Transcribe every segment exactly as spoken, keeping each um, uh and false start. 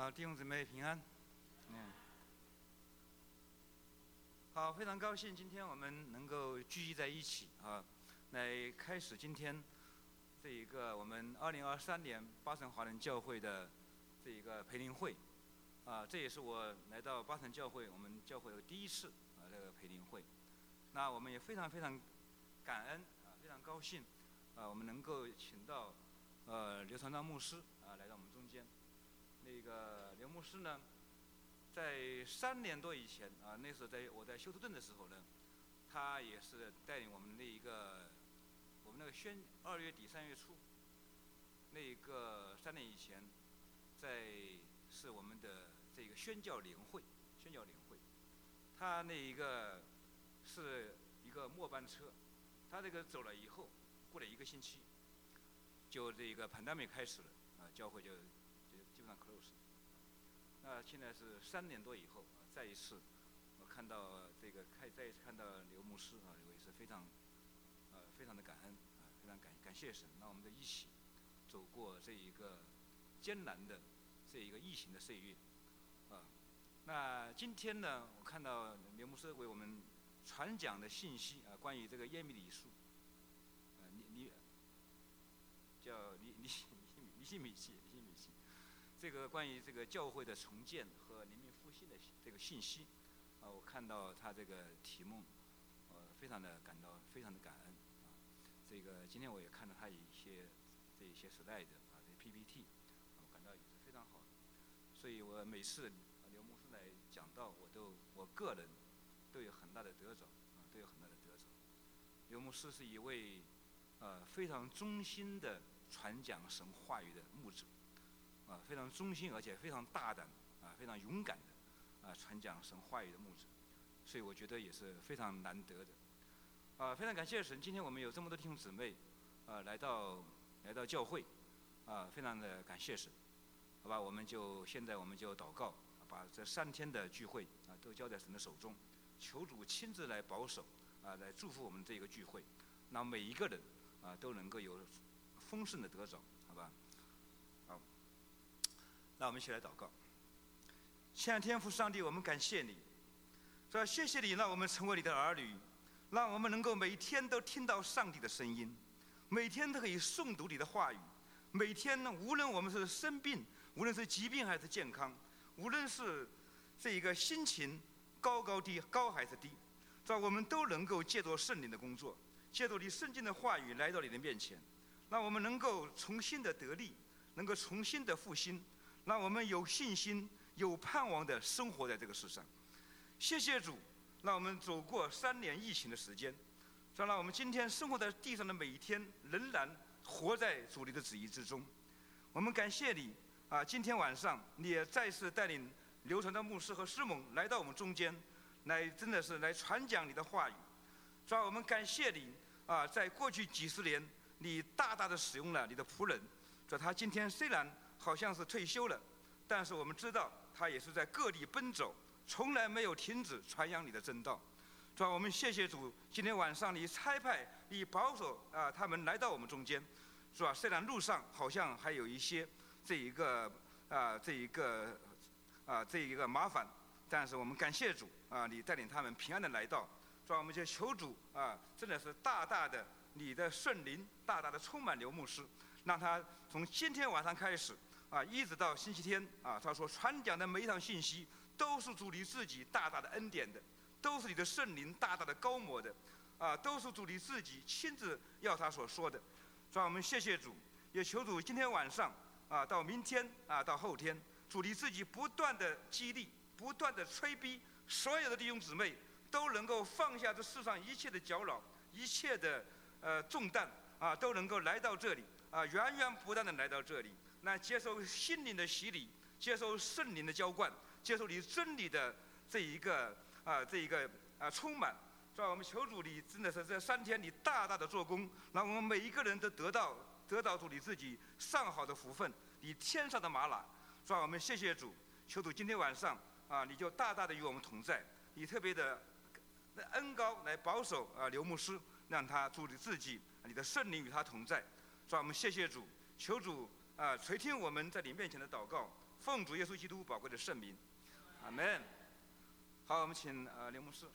好，弟兄姊妹平安。嗯，好，非常高兴今天我们能够聚集在一起啊，来开始今天这一个我们二零二三年巴城华人教会的这一个培灵会啊，这也是我来到巴城教会我们教会的第一次啊这个培灵会。那我们也非常非常感恩啊，非常高兴啊，我们能够请到呃刘传章牧师啊来到我们中间。那个刘牧师呢，在三年多以前啊，那时候在我在休斯顿的时候呢，他也是带领我们那一个我们那个宣二月底三月初，那一个三年以前，在是我们的这个宣教联会，宣教联会，他那一个是一个末班车，他这个走了以后，过了一个星期，就这个 pandemic 开始了啊，教会就。就基本上 close。那现在是三年多以后啊，再一次我看到这个开再一次看到刘牧师啊，我也是非常呃非常的感恩啊，非常感感谢神，让我们在一起走过这一个艰难的这一个疫情的岁月啊。那今天呢，我看到刘牧师为我们传讲的信息啊，关于这个耶米里书啊，你你叫你你你你信米西，你信米西。这个关于这个教会的重建和灵命复兴的这个信息，啊，我看到他这个题目，呃，非常的感到非常的感恩啊。这个今天我也看到他一些这一些时代的啊这 P P T， 我感到也是非常好的。所以我每次刘牧师来讲到，我都我个人都有很大的得着啊，都有很大的得着。刘牧师是一位呃非常忠心的传讲神话语的牧者。啊，非常忠心而且非常大胆啊，非常勇敢的啊传讲神话语的牧者，所以我觉得也是非常难得的。啊，非常感谢神，今天我们有这么多弟兄姊妹啊来到来到教会，啊，非常的感谢神。好吧，我们就现在我们就祷告，把这三天的聚会啊都交在神的手中，求主亲自来保守啊，来祝福我们这个聚会，让每一个人啊都能够有丰盛的得着，好吧？好。那我们一起来祷告。亲爱的天父上帝，我们感谢你，说谢谢你让我们成为你的儿女，让我们能够每天都听到上帝的声音，每天都可以诵读你的话语，每天呢，无论我们是生病，无论是疾病还是健康，无论是这一个心情高高低高还是低，让我们都能够借着圣灵的工作，借着你圣经的话语来到你的面前，让我们能够重新的得力，能够重新的复兴，让我们有信心、有盼望的生活在这个世上。谢谢主，让我们走过三年疫情的时间，让我们今天生活在地上的每一天，仍然活在主你的旨意之中。我们感谢你啊！今天晚上你也再次带领刘传章牧师和师母来到我们中间，来真的是来传讲你的话语。主啊，我们感谢你啊！在过去几十年，你大大的使用了你的仆人，主啊，他今天虽然好像是退休了，但是我们知道他也是在各地奔走，从来没有停止传扬你的真道。主啊，我们谢谢主，今天晚上你差派你保守啊他们来到我们中间，是吧？虽然路上好像还有一些这一个啊这一个啊这一个麻烦，但是我们感谢主啊，你带领他们平安的来到，是吧？我们就求主啊，真的是大大的你的圣灵大大的充满刘牧师，让他从今天晚上开始啊，一直到星期天啊，他说传讲的每一场信息都是主你自己大大的恩典的，都是你的圣灵大大的高摩的，啊，都是主你自己亲自要他所说的。所以我们谢谢主，也求主今天晚上啊，到明天啊，到后天，主你自己不断的激励，不断的催逼所有的弟兄姊妹都能够放下这世上一切的搅扰，一切的呃重担啊，都能够来到这里啊，源源不断的来到这里，那接受心灵的洗礼，接受圣灵的浇灌，接受你真理的这一个啊这一个啊充满。是吧？我们求主你真的是这三天你大大的做工，让我们每一个人都得到得到主你自己上好的福分，你天上的玛瑙。是吧？我们谢谢主，求主今天晚上啊，你就大大的与我们同在，你特别的恩膏来保守啊刘牧师，让他主你自己你的圣灵与他同在。是吧？我们谢谢主，求主啊垂听我们在你面前的祷告， 奉主耶稣基督宝贵的圣名，阿门。好，我们请呃刘牧师。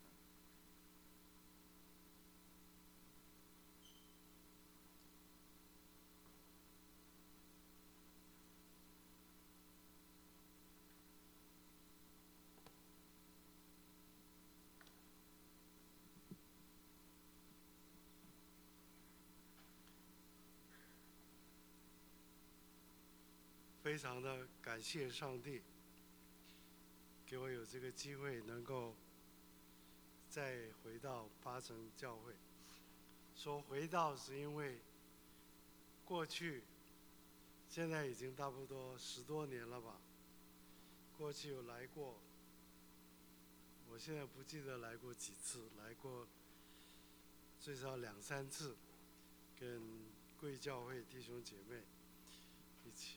非常的感谢上帝，给我有这个机会能够再回到八城教会。说回到是因为过去，现在已经差不多十多年了吧。过去有来过，我现在不记得来过几次，来过最少两三次，跟贵教会弟兄姐妹一起。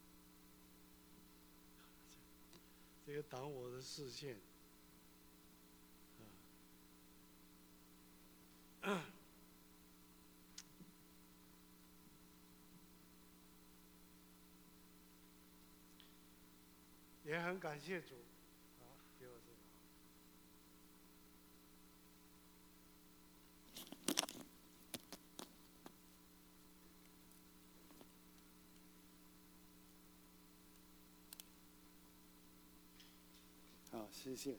这个挡我的视线，啊，也很感谢主，好，给我这个。好，谢谢。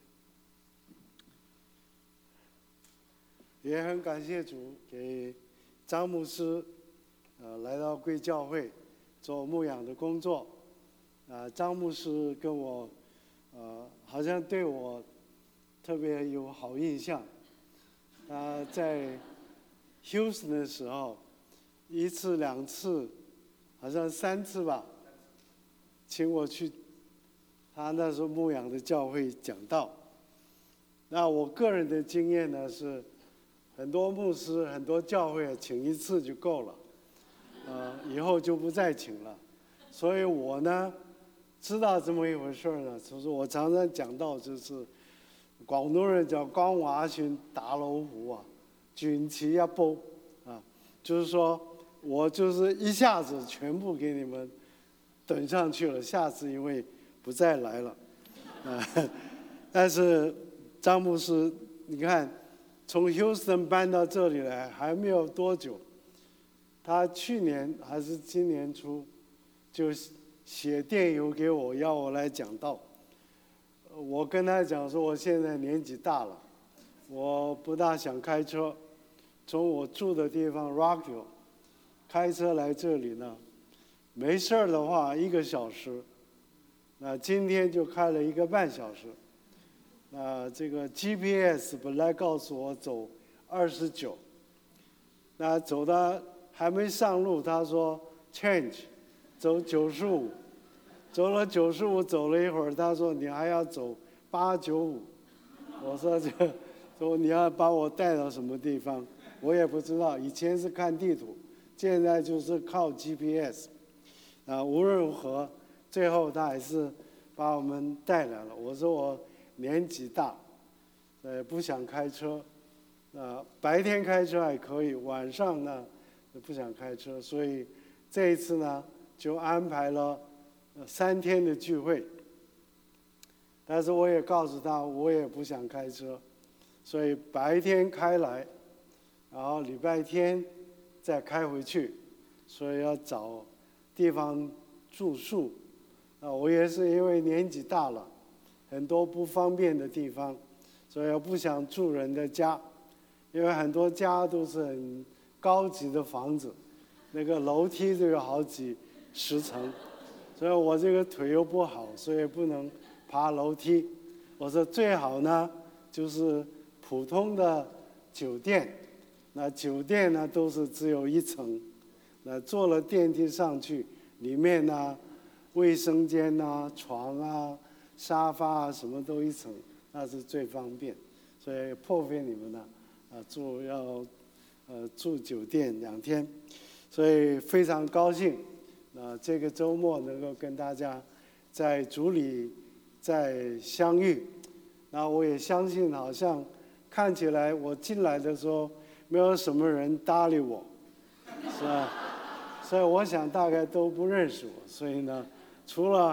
也很感谢主给张牧师，呃，来到贵教会做牧养的工作。啊、呃，张牧师跟我，呃，好像对我特别有好印象。他在 Houston 的时候，一次两次，好像三次吧，请我去他那时候牧养的教会讲道。那我个人的经验呢是，很多牧师、很多教会请一次就够了，呃，以后就不再请了。所以我呢，知道这么一回事呢，就是我常常讲到，就是广东人叫江華船打老虎啊，捲起一煲啊，就是說我就是一下子全部給你們等上去了，下次因為不再來了，啊，但是張牧師，你看從 Houston 搬到這裡來還沒有多久，他去年還是今年初就寫電郵給我，要我來講道。我跟他講說，我現在年紀大了，我不大想開車，從我住的地方 Rockville 開車來這裡呢，沒事兒的話一個小時，那今天就開了一個半小時。那這個 G P S 本來告訴我走二十九，那走到還沒上路，他說 change 走九十五。走了九十五，走了一會兒，他說你還要走八九五，我說這說你要把我帶到什麼地方，我也不知道。以前是看地圖，現在就是靠 G P S。啊，無論如何，最後他還是把我們帶來了。我說我年紀大，呃，不想開車，啊，白天開車還可以，晚上呢不想開車，所以這一次呢就安排了三天的聚會，但是我也告訴他，我也不想開車，所以白天開來，然後禮拜天再開回去，所以要找地方住宿。啊，我也是因為年紀大了，很多不方便的地方，所以我不想住人的家，因為很多家都是很高級的房子，那個樓梯都有好幾十層。所以我這個腿又不好，所以不能爬樓梯。我說最好呢，就是普通的酒店。那酒店呢，都是只有一層。那坐了電梯上去，裡面呢，衛生間啊、床啊、沙發啊，什麼都一層，那是最方便。所以破費你們呢，啊住要，呃住酒店兩天，所以非常高興。那這個週末能夠跟大家在主裏再相遇，那我也相信，好像看起來我進來的時候沒有什麼人搭理我，是吧？所以我想大概都不認識我，所以呢，除了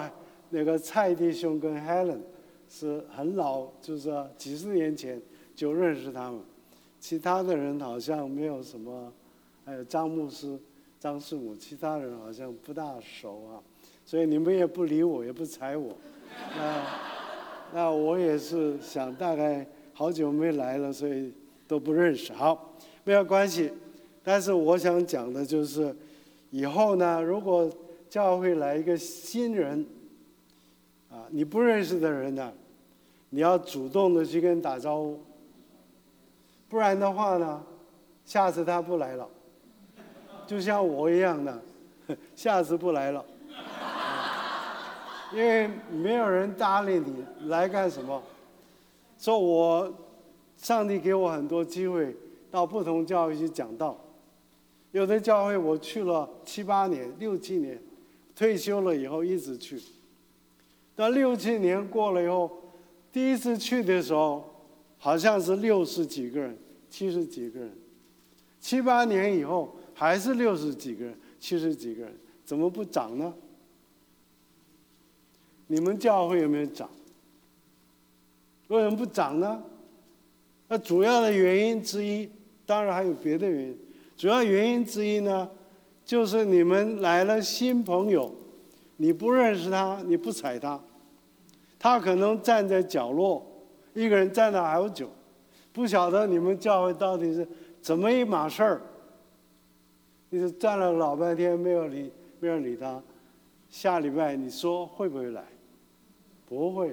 那个蔡弟兄跟 Helen 是很老，就是说几十年前就认识他们，其他的人好像没有什么，还有张牧师、张师母，其他人好像不大熟啊，所以你们也不理我，也不睬我，那那我也是想大概好久没来了，所以都不认识。好，没有关系，但是我想讲的就是，以后呢，如果教会来一个新人，啊，你不认识的人呢，你要主动的去跟人打招呼，不然的话呢，下次他不来了，就像我一样的，下次不来了，因为没有人搭理你，来干什么？说我上帝给我很多机会到不同教会去讲道，有的教会我去了七八年、六七年，退休了以后一直去。到六七年过了以后，第一次去的时候，好像是六十几个人、七十几个人，七八年以后还是六十几个人、七十几个人，怎么不涨呢？你们教会有没有涨？为什么不涨呢？那主要的原因之一，当然还有别的原因，主要原因之一呢，就是你们来了新朋友，你不认识他，你不睬他，他可能站在角落，一个人站了好久，不晓得你们教会到底是怎么一码事儿。你就站了老半天没有理，没人理他，下礼拜你说会不会来？不会来。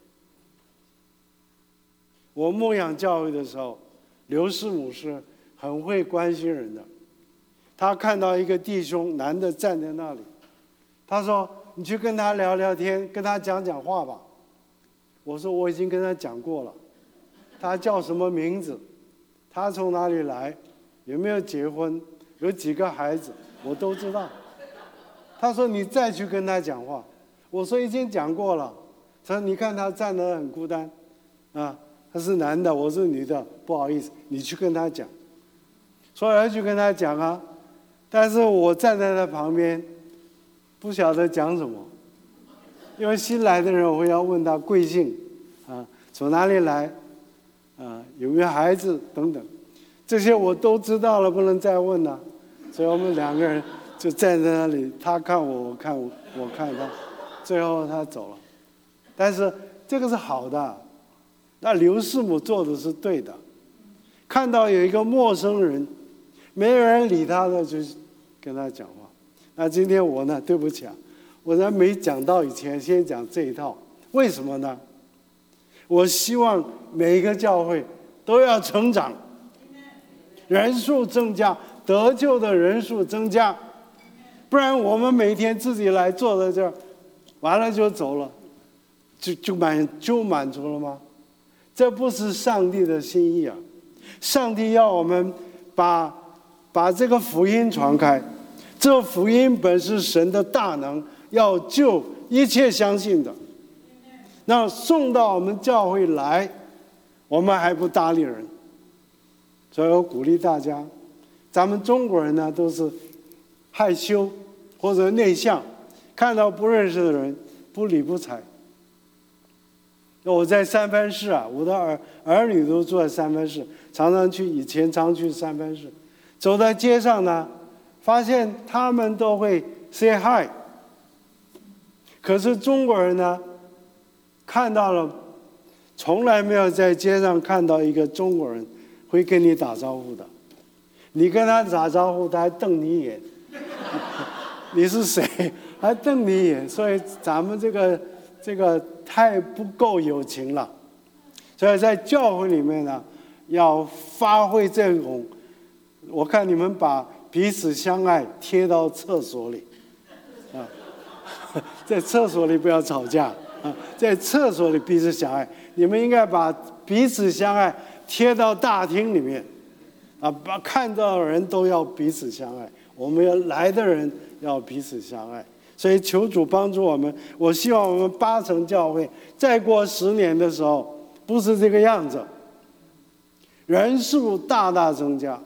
我牧养教会的时候，刘师母是很会关心人的。他看到一个弟兄男的站在那里，他说：“你去跟他聊聊天，跟他讲讲话吧。”我说：“我已经跟他讲过了。他叫什么名字？他从哪里来？有没有结婚？有几个孩子？我都知道。”他说：“你再去跟他讲话。”我说：“已经讲过了。”他说：“你看他站得很孤单，啊。”他是男的，我是女的，不好意思，你去跟他讲。所以要去跟他讲啊，但是我站在他旁边，不晓得讲什么，因为新来的人我会要问他贵姓，啊，从哪里来，啊，有没有孩子等等，这些我都知道了，不能再问了。所以我们两个人就站在那里，他看我，我看我，我看他，最后他走了。但是这个是好的。那刘师母做的是对的，看到有一个陌生人，没有人理他的，就跟他讲话。那今天我呢，对不起啊，我在没讲到以前，先讲这一套。为什么呢？我希望每一个教会都要成长，人数增加，得救的人数增加，不然我们每天自己来坐在这儿，完了就走了，就就满就满足了吗？这不是上帝的心意啊！上帝要我们把把这个福音传开，这福音本是神的大能，要救一切相信的。那送到我们教会来，我们还不搭理人，所以我鼓励大家，咱们中国人呢都是害羞或者内向，看到不认识的人不理不睬。我在三藩市啊，我的儿儿女都住在三藩市，常常去，以前常去三藩市，走在街上呢，发现他们都会 say hi。可是中国人呢，看到了，从来没有在街上看到一个中国人会跟你打招呼的。你跟他打招呼，他还瞪你一眼，你是谁？还瞪你一眼，所以咱们这个这个。太不够友情了，所以在教会里面呢，要发挥这种，我看你们把彼此相爱贴到厕所里，啊，在厕所里不要吵架啊，在厕所里彼此相爱，你们应该把彼此相爱贴到大厅里面，啊，把看到的人都要彼此相爱，我们要来的人要彼此相爱。所以求主帮助我们，我希望我们八成教会再过十年的时候不是这个样子，人数大大增加，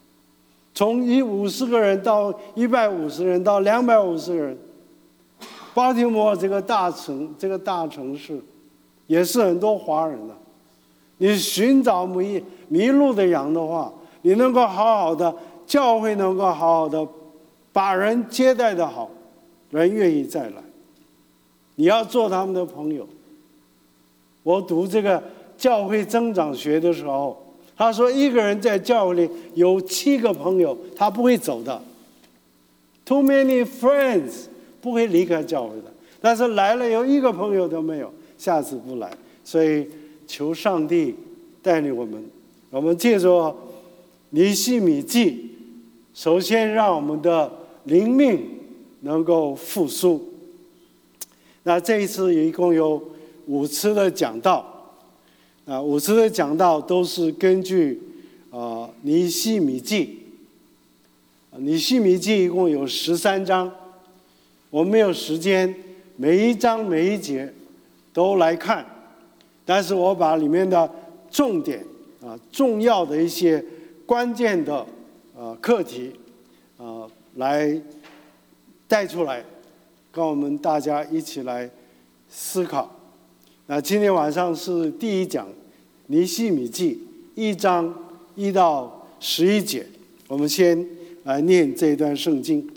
从一五十个人到一百五十人到两百五十个人， 巴提摩这个大城，这个大城市，也是很多华人的。你寻找迷迷路的羊的话，你能够好好的教会，能够好好的把人接待的好，人愿意再来。你要做他们的朋友。我读这个教会增长学的时候，他说一个人在教会里有七个朋友，他不会走的。Too many friends 不会离开教会的，但是来了有一个朋友都没有，下次不来。所以求上帝带领我们，我们借着尼希米记，首先让我们的灵命能够复苏。那这一次一共有五次的讲道，啊，五次的讲道都是根据啊尼希米记。尼希米记一共有十三章，我们没有时间每一章每一节都来看，但是我把里面的重点啊、重要的一些关键的啊课题啊来带出来，跟我们大家一起来思考。那今天晚上是第一讲，尼希米记一章一到十一节，我们先来念这一段圣经。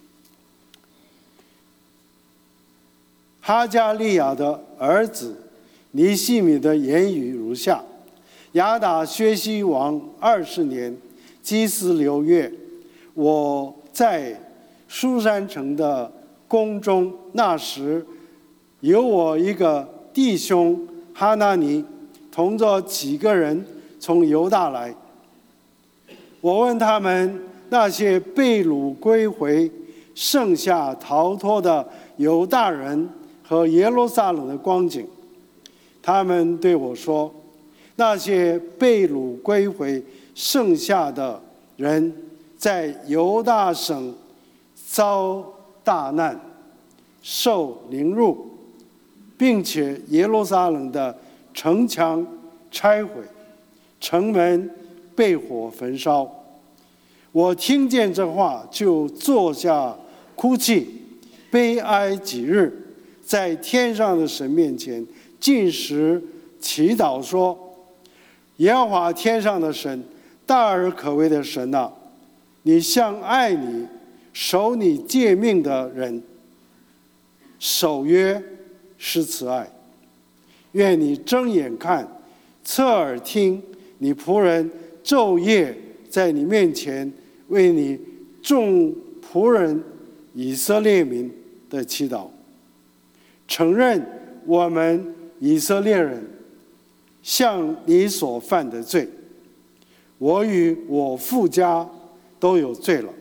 哈加利亚的儿子尼希米的言语如下：亚达薛西王二十年，基斯流月，我在书珊城的宫中，那时有我一个弟兄哈拿尼，同着几个人从犹大来。我问他们那些被掳归回、剩下逃脱的犹大人和耶路撒冷的光景，他们对我说：那些被掳归回剩下的人，在犹大省遭大难，受凌辱，并且耶路撒冷的城墙拆毁，城门被火焚烧。我听见这话，就坐下哭泣，悲哀几日，在天上的神面前禁食祈祷说：耶和华天上的神，大而可畏的神啊，你向爱你、守你诫命的人守约是慈爱。愿你睁眼看，侧耳听，你仆人昼夜在你面前为你众仆人以色列民的祈祷，承认我们以色列人向你所犯的罪，我与我父家都有罪了。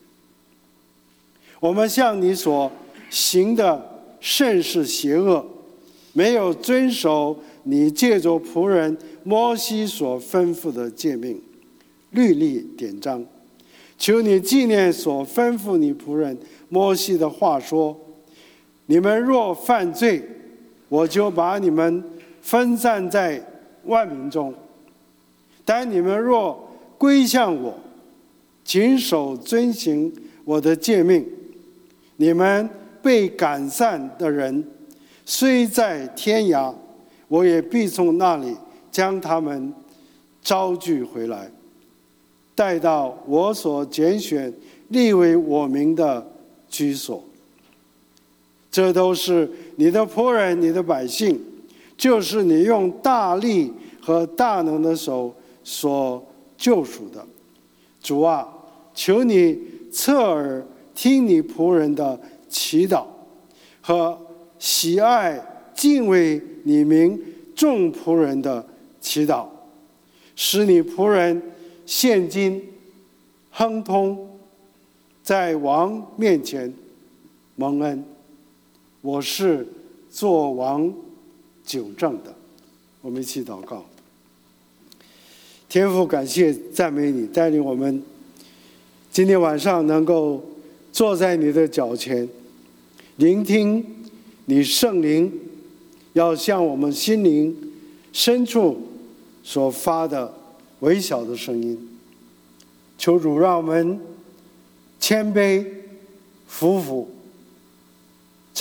我们向你所行的甚是邪恶，没有遵守你借着仆人摩西所吩咐的诫命、律例、典章。求你纪念所吩咐你仆人摩西的话说：你们若犯罪，我就把你们分散在万民中；但你们若归向我，谨守遵行我的诫命，你们被赶散的人虽在天涯，我也必从那里将他们招聚回来，带到我所拣选立为我名的居所。这都是你的仆人，你的百姓，就是你用大力和大能的手所救赎的。主啊，求你侧耳听你仆人的祈祷，和喜爱敬畏你名众仆人的祈祷，使你仆人现今亨通，在王面前蒙恩。我是做王久正的。我们一起祷告。天父，感谢赞美你，带领我们今天晚上能够坐在你的脚前，聆听你圣灵要向我们心灵深处所发的微小的声音。求主让我们谦卑服服，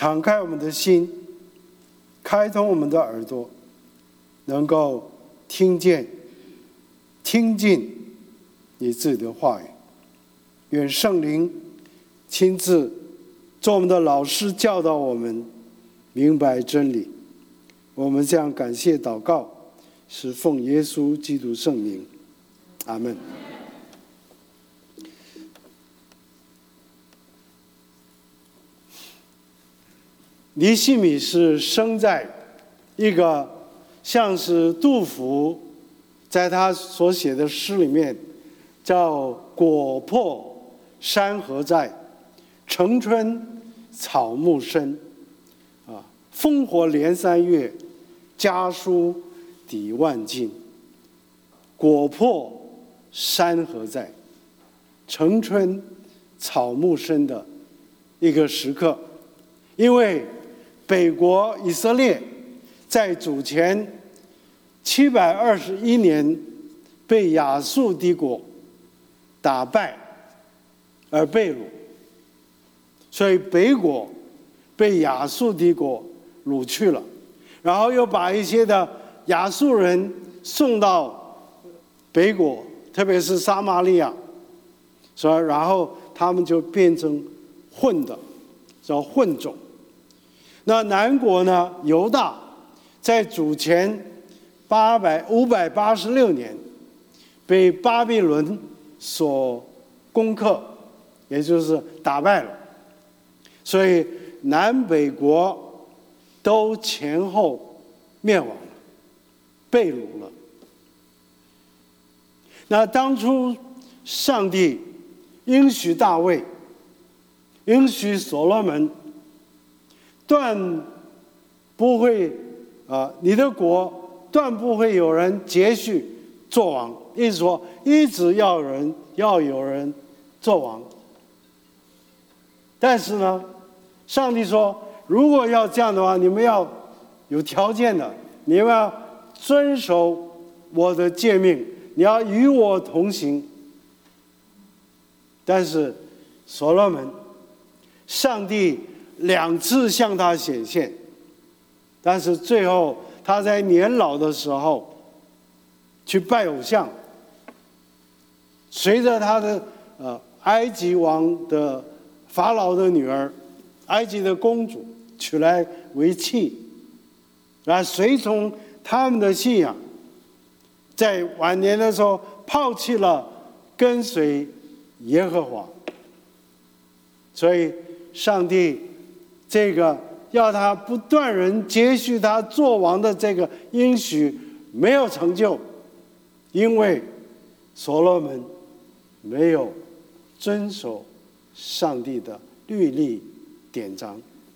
敞开我们的心，开通我们的耳朵，能够听见、听进你自己的话语。愿圣灵亲自做我们的老师，教导我们明白真理。我们这样感谢祷告，是奉耶稣基督圣名，阿们。尼希米是生在一个像是杜甫在他所写的诗里面叫“果破山河在，城春草木深”，啊，烽火连三月，家书抵万金。果破山河在，城春草木深的一个时刻，因为北国以色列在主前七百二十一年被亚述帝国打败而被掳，所以北国被亚述帝国掳去了，然后又把一些的亚述人送到北国，特别是撒玛利亚，所以然后他们就变成混的，叫混种。那南国呢，犹大在主前八百五百八十六年被巴比伦所攻克，也就是打败了，所以南北国都前后灭亡了，被掳了。那当初上帝应许大卫，应许所罗门，断不会啊、呃，你的国断不会有人接续做王，意思说一直要有人要有人做王。但是呢，上帝说，如果要这样的话，你们要有条件的，你们要遵守我的诫命，你要与我同行。但是所罗门，上帝两次向他显现，但是最后他在年老的时候去拜偶像，随着他的呃埃及王的法老的女儿，埃及的公主娶来为妻，然后随从他们的信仰，在晚年的时候抛弃了跟随耶和华，所以上帝这个要他不断人接续他做王的这个应许没有成就，因为所罗门没有遵守上帝的律例典章。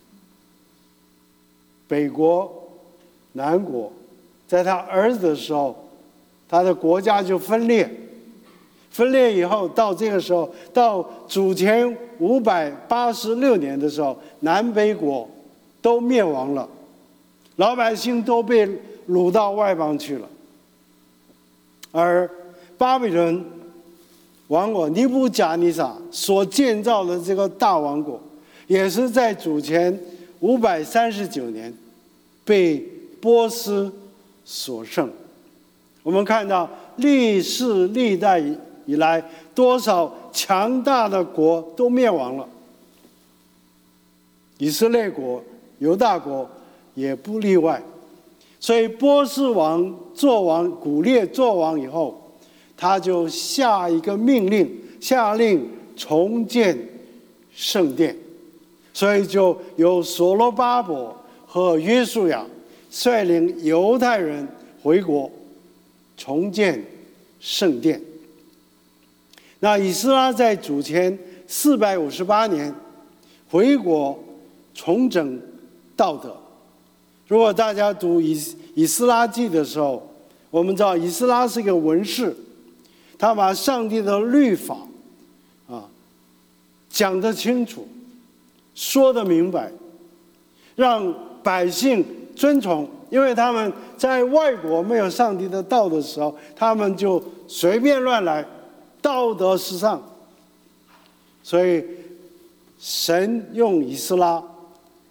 北国、南国，在他儿子的时候，他的国家就分裂。分裂以后，到这个时候，到主前五百八十六年的时候，南北国都灭亡了，老百姓都被掳到外邦去了。而巴比伦王国尼布甲尼撒所建造的这个大王国，也是在主前五百三十九年被波斯所胜。我们看到历世历代以来，多少强大的国都灭亡了，以色列国、犹大国也不例外。所以波斯王做王，古列做王以后，他就下一个命令，下令重建圣殿。所以就由所罗巴伯和约书亚率领犹太人回国，重建圣殿。那以斯拉在主前四百五十八年回国重整道德。如果大家读以以斯拉记的时候，我们知道以斯拉是一个文士，他把上帝的律法啊讲得清楚，说得明白，让百姓遵从。因为他们在外国没有上帝的道的时候，他们就随便乱来，道德失丧。所以神用以斯拉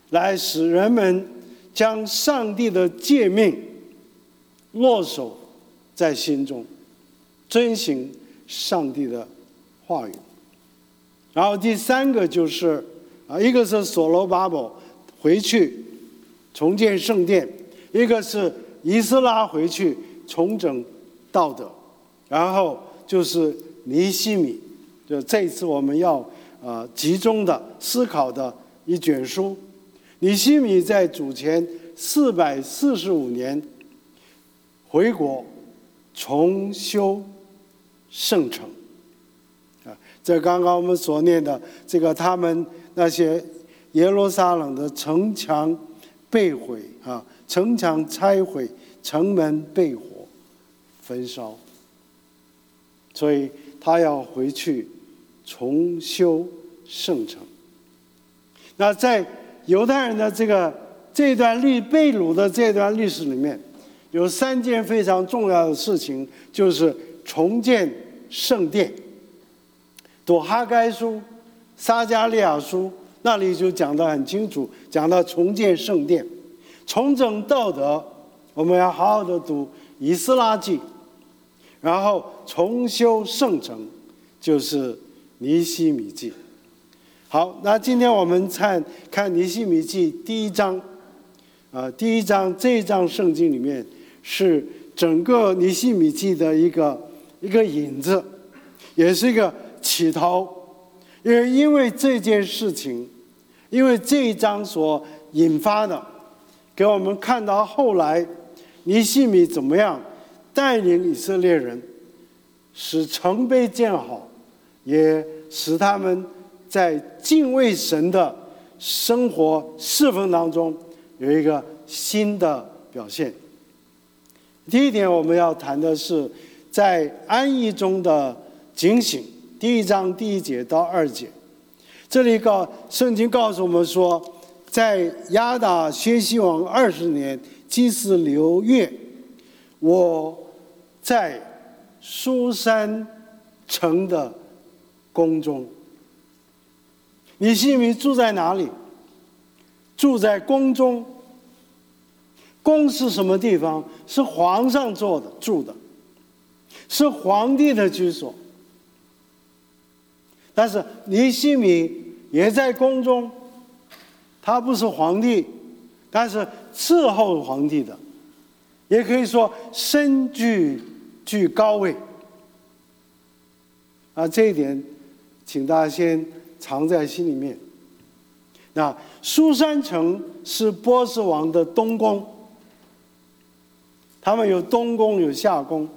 来使人们将上帝的诫命落守在心中，遵行上帝的话语。然后第三个就是啊，一个是所罗巴伯回去重建圣殿，一个是以斯拉回去重整道德，然后就是尼希米，就这一次我们要呃集中的思考的一卷书。尼希米在主前四百四十五年回国重修圣城啊，这刚刚我们所念的这个他们那些耶路撒冷的城墙被毁啊，城墙拆毁，城门被火焚烧，所以他要回去重修圣城。那在犹太人的这个这段历被掳的这段历史里面，有三件非常重要的事情，就是重建圣殿。读哈该书、撒迦利亚书那里就讲得很清楚，讲到重建圣殿、重整道德。我们要好好的读以斯拉记，然后重修圣城，就是尼希米记。好，那今天我们看看尼希米记第一章，啊，第一章这一章圣经里面是整个尼希米记的一个一个引子，也是一个起头。因为因为这件事情，因为这一章所引发的，给我们看到后来尼希米怎么样带领以色列人，使城被建好，也使他们在敬畏神的生活侍奉当中有一个新的表现。第一点我们要谈的是在安逸中的警醒，第一章第一节到二节。这里告圣经告诉我们说，在亚达薛西王二十年祭司流月，我在书珊城的宫中。尼希米住在哪里？住在宫中。宫是什么地方？是皇上做的住的，是皇帝的居所。但是尼希米也在宫中，他不是皇帝，但是伺候皇帝的，也可以说身居居高位。啊，这一点请大家先藏在心里面。那书珊城是波斯王的东宫，他们有东宫有夏宫。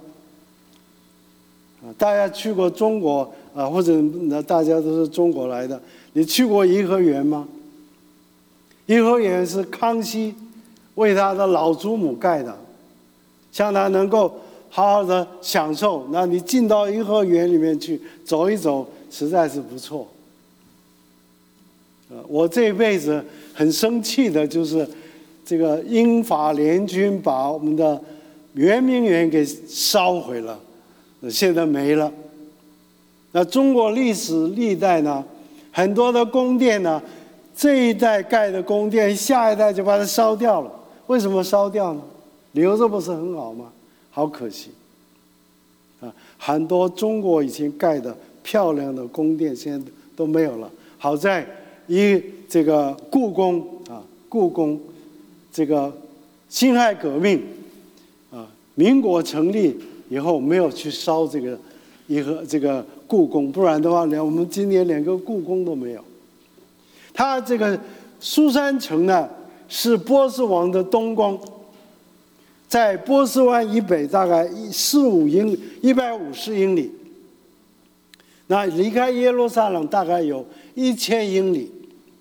大家去过中国啊，或者大家都是中国来的，你去过颐和园吗？颐和园是康熙为他的老祖母盖的，像他能够好好的享受。那你进到颐和园里面去走一走，实在是不错。我这一辈子很生气的就是这个英法联军把我们的圆明园给烧毁了，现在没了。那中国历史历代呢，很多的宫殿呢，这一代盖的宫殿，下一代就把它烧掉了。为什么烧掉呢？留着不是很好吗？好可惜啊！很多中国以前盖的漂亮的宫殿现在都没有了。好在一这个故宫啊，故宫这个辛亥革命啊，民国成立以后没有去烧这个颐和这个故宫，不然的话，连我们今年连个故宫都没有。它这个书珊城呢，是波斯王的东宫，在波斯湾以北大概四五英一百五十英里。那离开耶路撒冷大概有一千英里。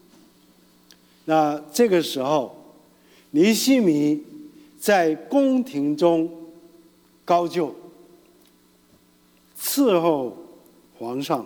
那这个时候，尼希米在宫廷中高就，伺候皇上，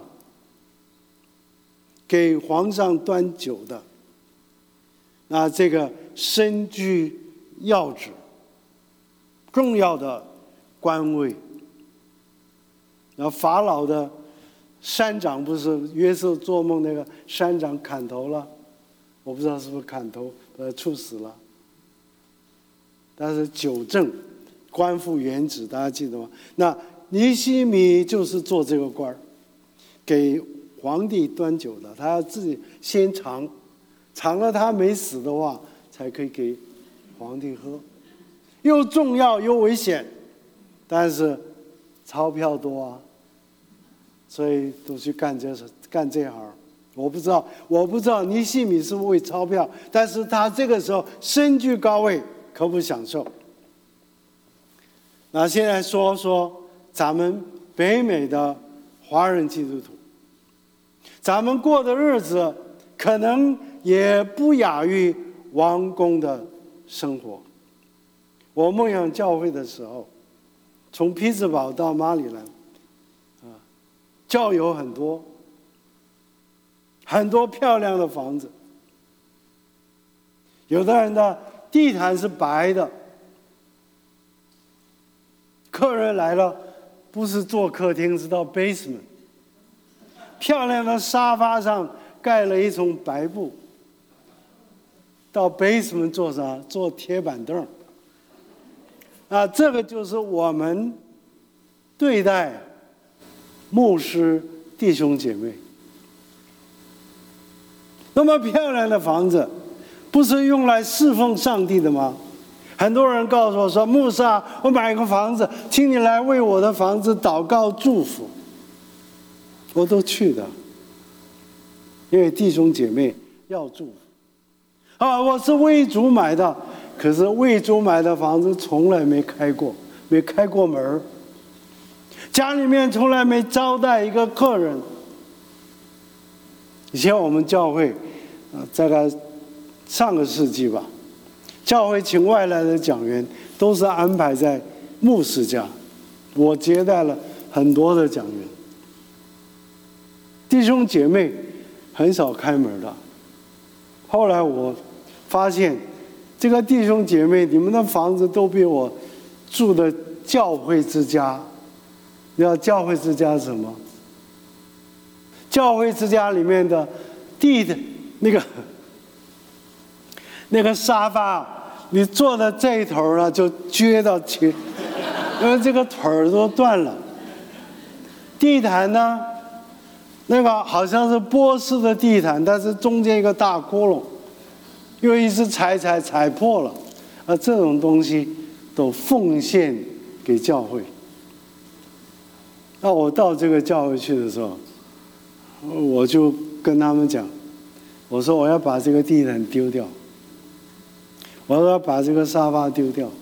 给皇上端酒的。那这个身居要职，重要的官位。然后法老的山长不是约瑟做梦那个山长砍头了， 我不知道是不是砍头把他处死了。但是九正官复原职，大家记得吗？那尼希米就是做这个官儿，给皇帝端酒的，他要自己先尝，尝了他没死的话，才可以给皇帝喝。又重要又危险，但是钞票多啊，所以都去干这干这行。我不知道，我不知道尼希米是不是为钞票，但是他这个时候身居高位，可不享受。那现在说说咱们北美的华人基督徒，咱们过的日子可能也不亚于王宫的生活。我牧养教会的时候，从匹兹堡到马里兰，啊，教友很多，很多漂亮的房子，有的人的地毯是白的，客人来了不是坐客厅，是到 basement， 漂亮的沙发上盖了一层白布，到 basement 坐啥？坐铁板凳。啊，这个就是我们对待牧师弟兄姐妹。那么漂亮的房子，不是用来侍奉上帝的吗？很多人告诉我说：“牧师啊，我买个房子，请你来为我的房子祷告祝福。”我都去的，因为弟兄姐妹要祝福。啊，我是为主买的。可是为主买的房子从来没开过，没开过门，家里面从来没招待一个客人。以前我们教会，啊，大概上个世纪吧，教会请外来的讲员都是安排在牧师家，我接待了很多的讲员。弟兄姐妹很少开门的。后来我发现，这个弟兄姐妹，你们的房子都比我住的教会之家。你知道教会之家是什么？教会之家里面的地的那个那个沙发，你坐在这一头呢，就撅到前，因为这个腿儿都断了。地毯呢，那个好像是波斯的地毯，但是中间一个大窟窿。又一直踩踩踩破了，啊，这种东西都奉献给教会。那我到这个教会去的时候，我就跟他们讲，我说我要把这个地毯丢掉，我说要把这个沙发丢掉。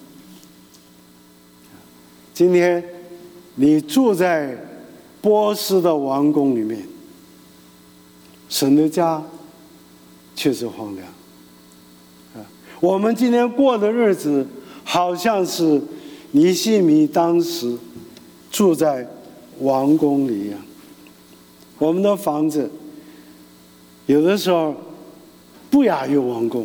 今天你住在波斯的王宫里面，神的家确实荒凉。我们今天过的日子，好像是尼希米当时住在王宫里一样。我们的房子有的时候不亚于王宫。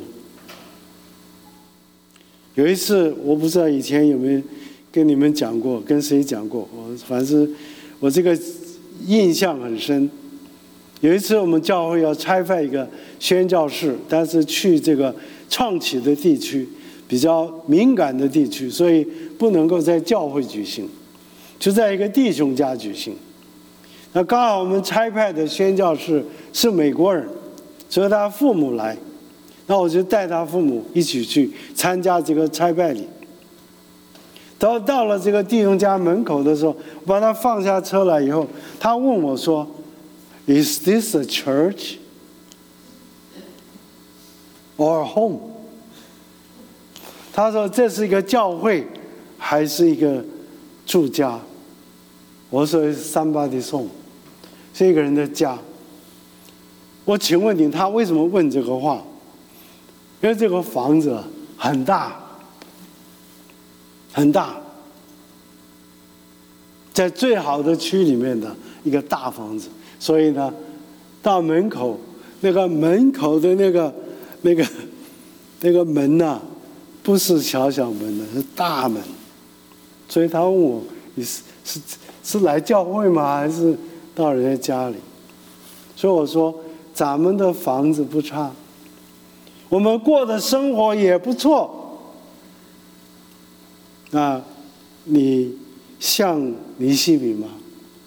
有一次，我不知道以前有没有跟你们讲过，跟谁讲过，我反正我这个印象很深。有一次我们教会要拆废一个宣教室，但是去这个创启的地区，比较敏感的地区，所以不能够在教会举行，就在一个弟兄家举行。那刚好我们拆派的宣教士是美国人，所以他父母来，那我就带他父母一起去参加这个拆派礼。到到了这个弟兄家门口的时候，我把他放下车来以后，他问我说：“Is this a church or a home？” 他说：“这是一个教会，还是一个住家？”我说 ：“Somebody's home， 是一个人的家。”我请问你，他为什么问这个话？因为这个房子很大，很大，在最好的区里面的一个大房子。所以呢，到门口那个门口的那个那个那个门呐、啊，不是小小门的，是大门。所以他问我：“你是是是来教会吗？还是到人家家里？”所以我说，咱们的房子不差， 我们过的生活也不错。啊，你像尼希米吗？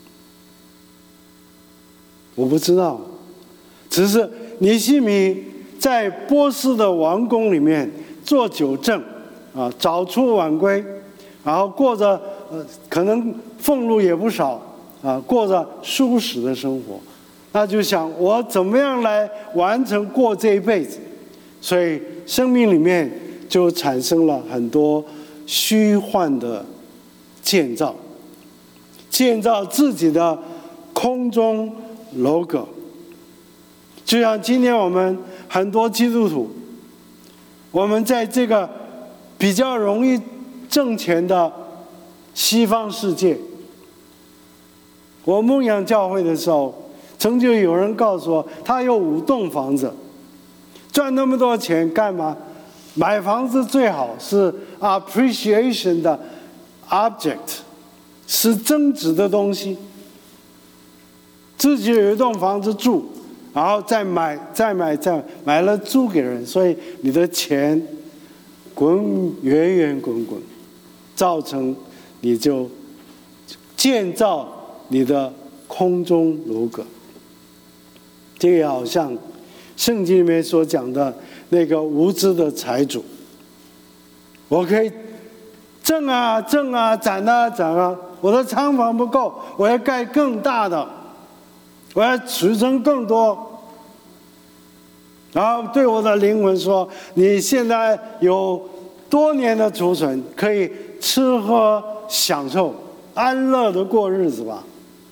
我不知道，只是尼希米在波斯的王宫里面做酒政，啊，早出晚归，然后过着呃可能俸禄也不少，啊，过着舒适的生活。那就想我怎么样来完成过这一辈子，所以生命里面就产生了很多虚幻的建造，建造自己的空中楼阁。就像今天我们很多基督徒，我们在这个比较容易挣钱的西方世界，我牧养教会的时候，曾经有人告诉我，他有五栋房子，赚那么多钱干嘛？买房子最好是 appreciation 的 object， 是增值的东西。自己有一栋房子住，然后再买，再买，再买了租给人，所以你的钱滚源源滚滚，造成你就建造你的空中楼阁。这个好像圣经里面所讲的那个无知的财主，我可以挣啊挣啊攒啊攒啊，我的仓房不够，我要盖更大的，我要储存更多，然后对我的灵魂说，你现在有多年的储存，可以吃喝享受安乐的过日子吧。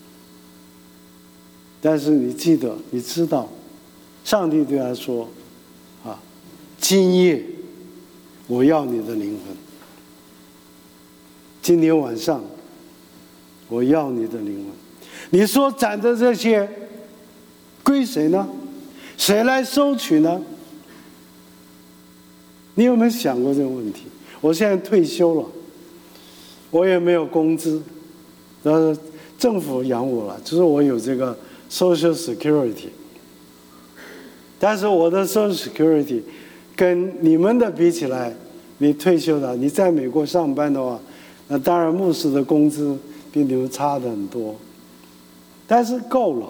但是你记得，你知道，上帝对他说：“啊，今夜我要你的灵魂。今天晚上我要你的灵魂。你所攒的这些归谁呢？谁来收取呢？”你有没有想过这个问题？我现在退休了，我也没有工资，呃，政府养我了，就是我有这个Social Security， 但是我的 Social Security 跟你们的比起来，你退休了，你在美国上班的话，那当然牧师的工资比你们差的很多，但是够了。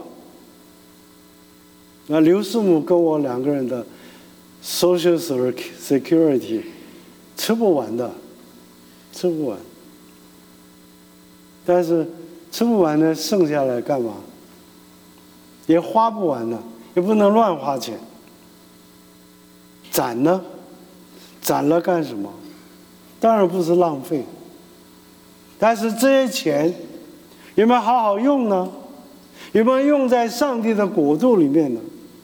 那刘师母跟我两个人的 Social Security 吃不完的，吃不完。但是吃不完呢，剩下来干嘛？也花不完呢，也不能乱花钱。攒呢？攒了干什么？当然不是浪费。但是这些钱有没有好好用呢？有没有用在上帝的国度里面呢？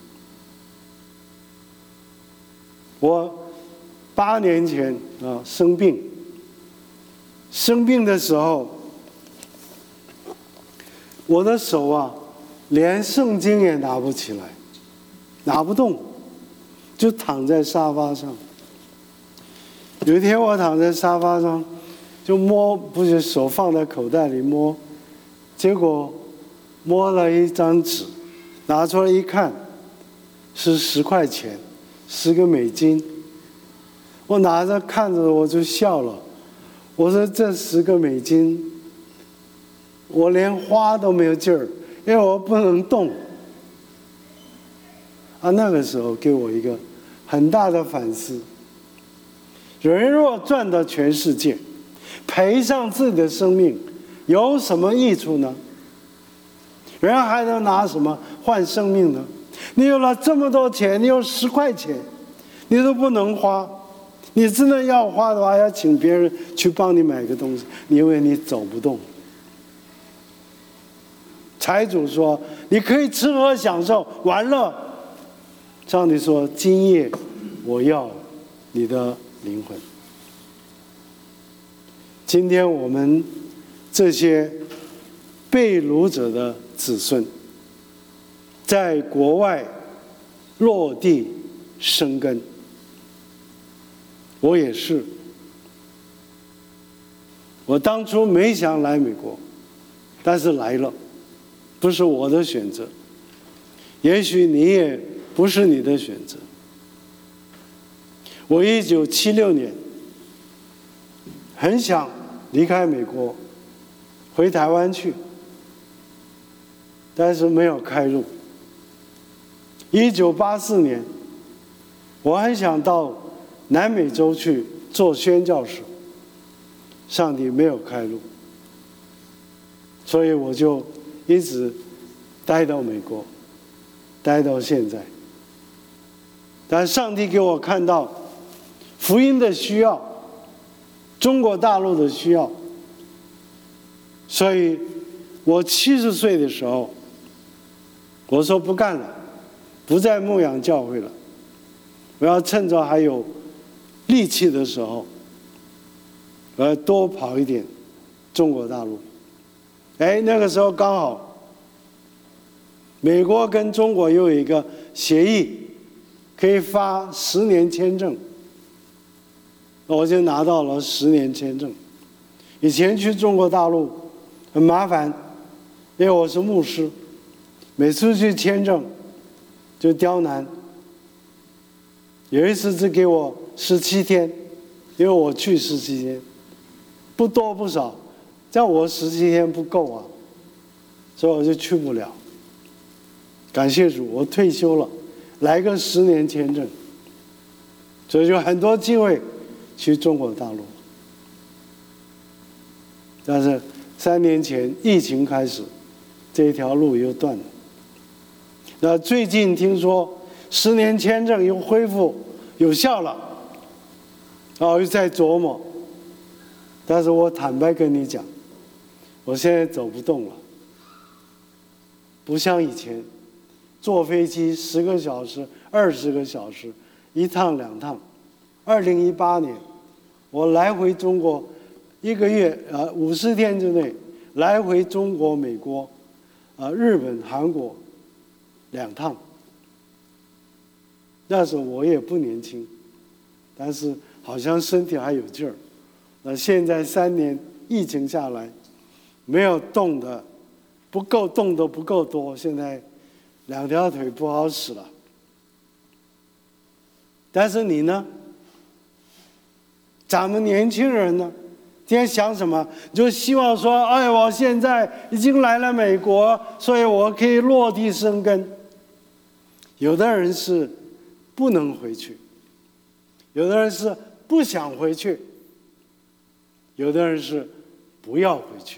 我八年前啊生病，生病的时候，我的手啊，连圣经也拿不起来，拿不动，就躺在沙发上。有一天我躺在沙发上，就摸，不是手放在口袋里摸，结果摸了一张纸，拿出来一看，是十块钱，十个美金。我拿着看着我就笑了，我说这十个美金，我连花都没有劲儿，因为我不能动。啊，那个时候给我一个很大的反思。人若赚到全世界，赔上自己的生命，有什么益处呢？人还能拿什么换生命呢？你有了这么多钱，你有十块钱，你都不能花。你真的要花的话，要请别人去帮你买个东西，因为你走不动。财主说：“你可以吃喝享受玩乐。”上帝说：“今夜我要你的灵魂。”今天我们这些被掳者的子孙，在国外落地生根。我也是，我当初没想来美国，但是来了，不是我的选择，也许你也不是你的选择。 我一九七六年很想离开美国，回台湾去，但是没有开路。一九八四年，我很想到南美洲去做宣教士，上帝没有开路，所以我就一直待到美国，待到现在。但上帝给我看到福音的需要，中国大陆的需要，所以我七十岁的时候，我说不干了，不再牧养教会了，我要趁着还有力气的时候，我要多跑一点中国大陆。哎，那个时候刚好美国跟中国又有一个协议，可以发十年签证，我就拿到了十年签证。以前去中国大陆很麻烦，因为我是牧师，每次去签证就刁难。有一次只给我十七天，因为我去十七天，不多不少，但我十七天不够啊，所以我就去不了。感谢主，我退休了，来个十年签证，所以就很多机会去中国大陆。但是三年前疫情开始，这一条路又断了。那最近听说十年签证又恢复有效了，然后又在琢磨。但是我坦白跟你讲，我现在走不动了，不像以前坐飞机十个小时、二十个小时，一趟两趟。二零一八年，我来回中国一个月，呃，五十天之内来回中国、美国、呃，日本、韩国两趟。那时候我也不年轻，但是好像身体还有劲儿。那现在三年疫情下来，没有动的不够，动的不够多，现在两条腿不好使了。但是你呢？咱们年轻人呢？今天想什么？就希望说，哎，我现在已经来了美国，所以我可以落地生根。有的人是不能回去，有的人是不想回去，有的人是不要回去。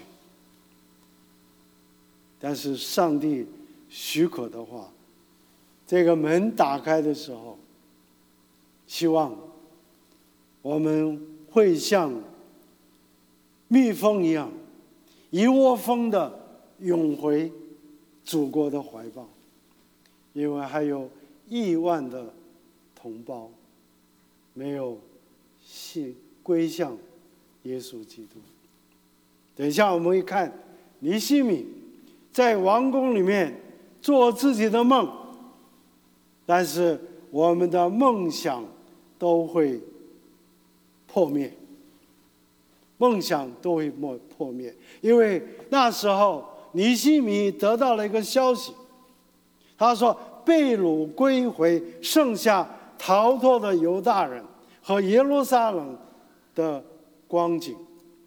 但是上帝许可的话，这个门打开的时候，希望我们会像蜜蜂一样，一窝蜂的涌回祖国的怀抱，因为还有亿万的同胞没有信归向耶稣基督。等一下我们会看尼希米在王宫里面做自己的梦，但是我们的梦想都会破灭，梦想都会破灭，因为那时候尼希米得到了一个消息，他说被掳归回，剩下逃脱的犹大人和耶路撒冷的光景。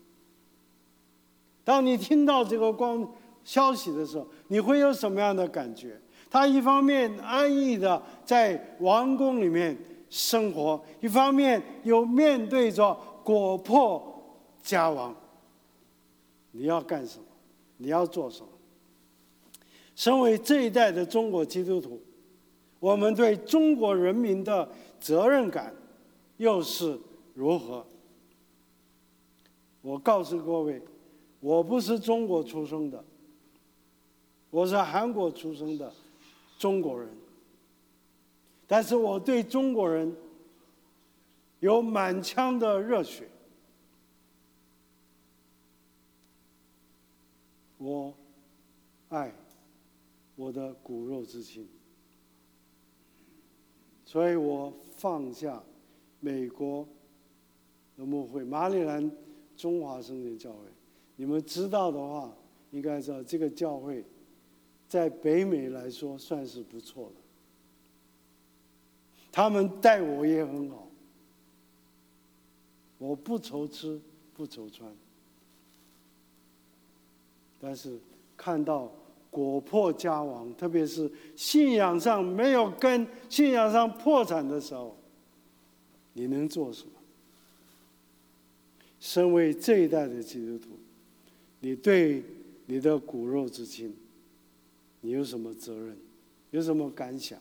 当你听到这个光消息的时候，你会有什么样的感觉？他一方面安逸的在王宫里面生活，一方面又面对着国破家亡。你要干什么？你要做什么？身为这一代的中国基督徒，我们对中国人民的责任感又是如何？我告诉各位，我不是中国出生的，我是韩国出生的中国人，但是我对中国人有满腔的热血。我爱我的骨肉之亲，所以我放下美国的牧会，马里兰中华圣经教会。你们知道的话，应该知道这个教会在北美来说算是不错的。他们待我也很好， 我不愁吃，不愁穿。但是看到国破家亡，特别是信仰上没有根、信仰上破产的时候，你能做什么？身为这一代的基督徒，你对你的骨肉之亲，你有什么责任？有什么感想？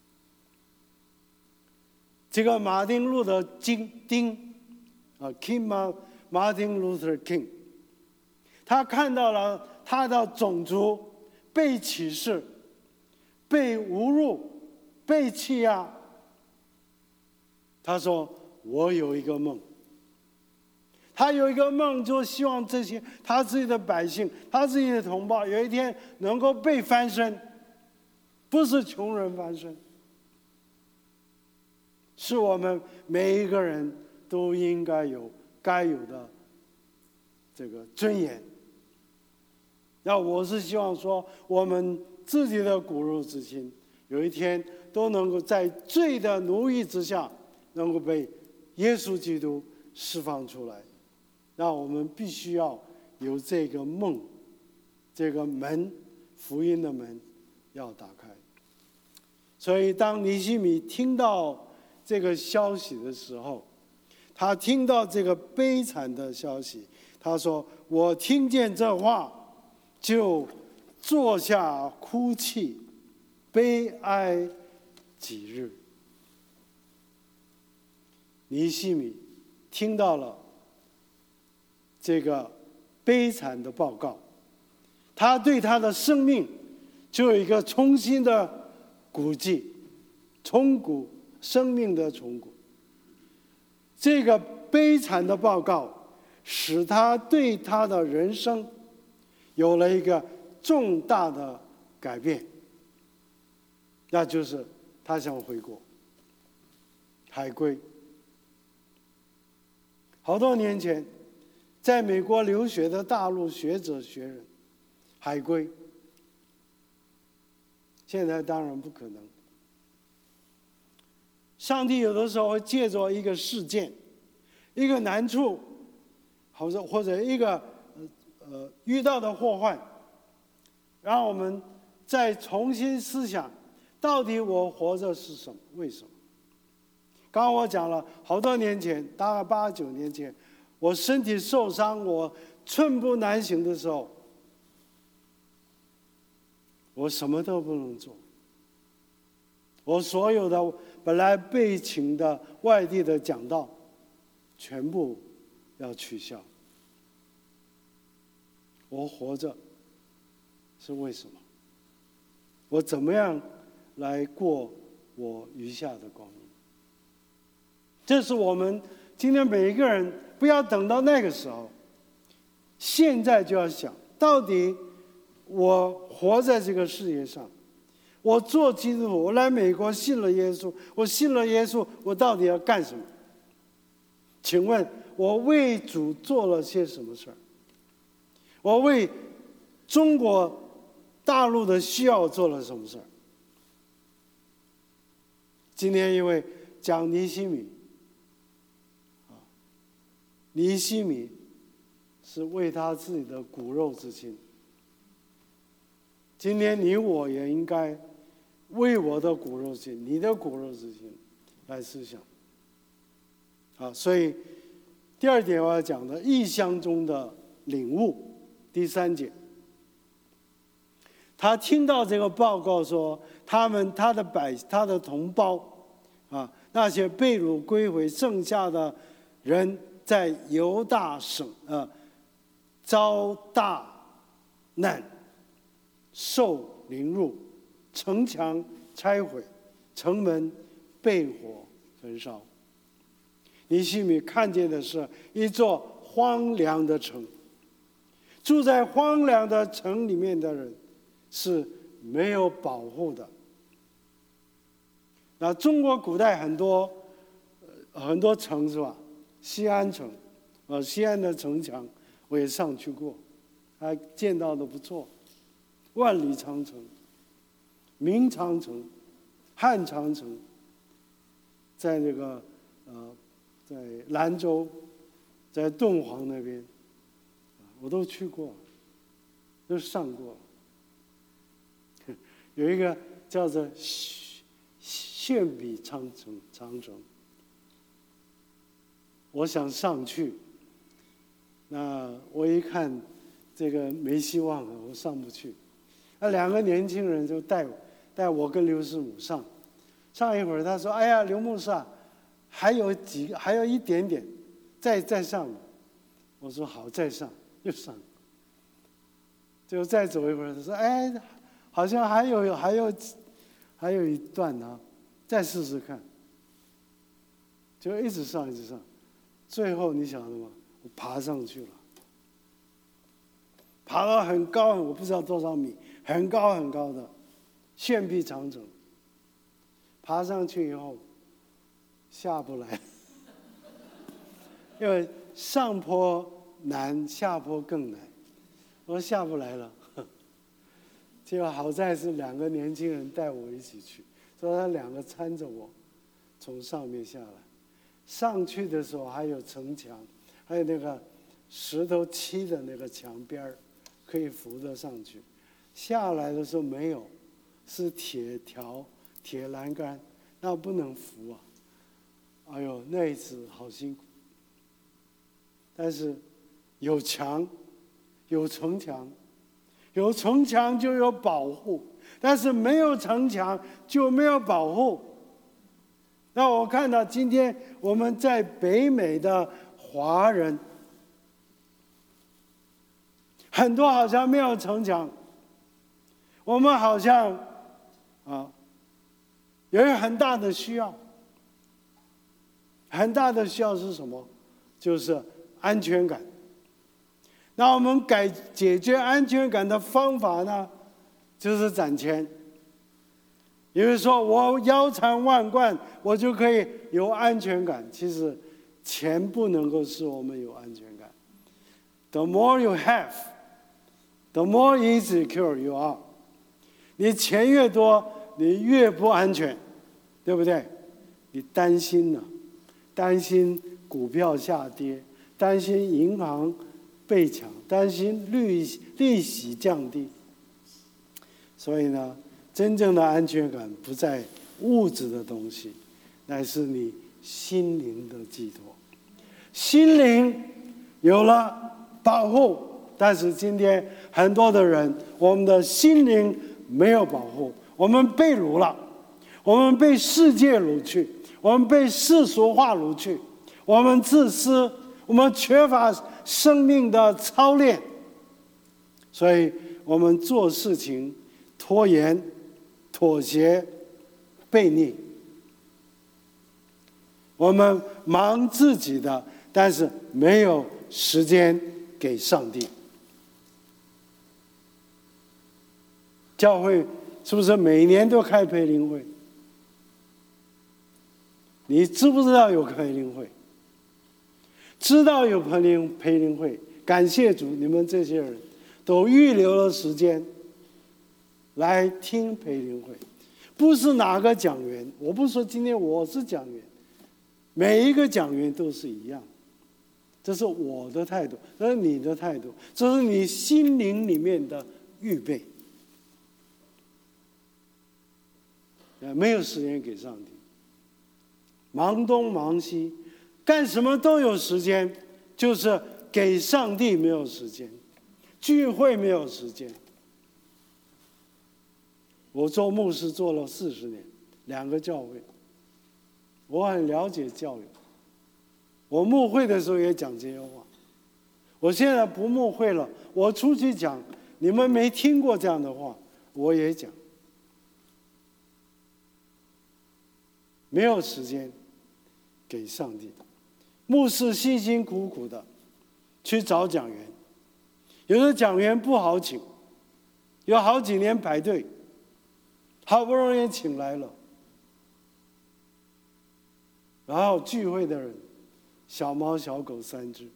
这个马丁路德金丁啊 ，King Martin Luther King， 他看到了他的种族被歧视、被侮辱、被欺压。他说：“我有一个梦。”他有一个梦，就希望这些他自己的百姓、他自己的同胞，有一天能够被翻身，不是穷人翻身，是我们每一个人都应该有该有的这个尊严。那我是希望说，我们自己的骨肉之亲，有一天都能够在罪的奴役之下，能够被耶稣基督释放出来。那我们必须要有这个梦，这个门，福音的门要打开。所以当尼希米听到这个消息的时候，他听到这个悲惨的消息，他说：“我听见这话，就坐下哭泣，悲哀几日。”尼希米听到了这个悲惨的报告，他对他的生命就有一个重新的估计，重估生命的重估。这个悲惨的报告使他对他的人生有了一个重大的改变，那就是他想回国，海归。好多年前在美国留学的大陆学者学人海归，现在当然不可能。上帝有的时候会借着一个事件、一个难处，或者或者一个呃呃遇到的祸患，让我们再重新思想，到底我活着是什么？为什么？刚刚我讲了，好多年前，大概八九年前，我身体受伤，我寸步难行的时候，我什么都不能做。我所有的本来被请的外地的讲道，全部要取消。我活着是为什么？我怎么样来过我余下的光阴？这是我们今天每一个人不要等到那个时候，现在就要想，到底我活在这个世界上，我做基督徒，我来美国信了耶稣，我信了耶稣，我到底要干什么？请问我为主做了些什么事儿？我为中国大陆的需要做了什么事儿？今天因为讲尼希米，尼希米是为他自己的骨肉之亲。今天你我也应该为我的骨肉之亲、你的骨肉之亲来思想。啊，所以第二点我要讲的异象中的领悟，第三节，他听到这个报告说，他们他的百他的同胞啊，那些被掳归回剩下的人，在犹大省呃遭大难，受凌辱，城墙拆毁，城门被火焚烧。尼希米看见的是一座荒凉的城，住在荒凉的城里面的人是没有保护的。那中国古代很多很多城是吧？西安城，呃，西安的城墙我也上去过，还见到的不错。万里长城、明长城、汉长城，在那个呃，在兰州在敦煌那边，我都去过，都上过。有一个叫做炫笔长城，长城，我想上去，那我一看这个没希望了，我上不去。那两个年轻人就带我带我跟刘师母上，上一会儿他说：“哎呀，刘牧师啊，还有几个，还有一点点，再再上。”我说：“好，再上。”又上。就再走一会儿，他说：“哎，好像还有还有还有一段呢，再试试看。”就一直上一直上，最后你晓得吗？我爬上去了，爬到很高，我不知道多少米，很高很高的炫壁长城。爬上去以后下不来，因为上坡难，下坡更难，我下不来了。结果好在是两个年轻人带我一起去，所以他两个搀着我从上面下来。上去的时候还有城墙，还有那个石头砌的那个墙边儿，可以扶得上去。下来的时候没有，是铁条、铁栏杆，那不能扶啊。哎呦，那一次好辛苦。但是有墙，有城墙，有城墙就有保护，但是没有城墙就没有保护。那我看到今天我们在北美的华人，很多好像没有城墙，我们好像啊有一个很大的需要，很大的需要是什么？就是安全感。那我们改解决安全感的方法呢，就是攒钱。也就是说，我腰缠万贯，我就可以有安全感。其实，钱不能够使我们有安全感。The more you have, the more insecure you are。你钱越多，你越不安全，对不对？你担心呢，担心股票下跌，担心银行被抢，担心利利息降低。所以呢，真正的安全感不在物质的东西，乃是你心灵的寄托。心灵有了保护，但是今天很多的人，我们的心灵没有保护，我们被掳了，我们被世界掳去，我们被世俗化掳去，我们自私，我们缺乏生命的操练，所以我们做事情拖延、妥协、悖逆。我们忙自己的，但是没有时间给上帝。教会是不是每年都开培灵会？你知不知道有培灵会？知道有培灵培灵会，感谢主，你们这些人都预留了时间来听培灵会。不是哪个讲员，我不是说今天我是讲员，每一个讲员都是一样。这是我的态度，这是你的态度，这是你心灵里面的预备。没有时间给上帝，忙东忙西，干什么都有时间，就是给上帝没有时间，聚会没有时间。我做牧师做了四十年，两个教会，我很了解教育。我牧会的时候也讲这些话，我现在不牧会了，我出去讲，你们没听过这样的话，我也讲。没有时间给上帝，牧师辛辛苦苦的去找讲员，有的讲员不好请，有好几年排队，好不容易请来了，然后聚会的人小猫小狗三只。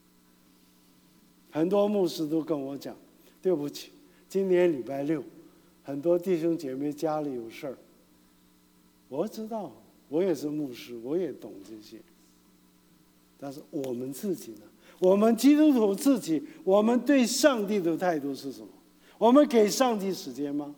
很多牧师都跟我讲，对不起，今年礼拜六很多弟兄姐妹家里有事儿。我知道，我也是牧师，我也懂这些。 但是我们自己呢？我们基督徒自己，我们对上帝的态度是什么？我们给上帝时间吗？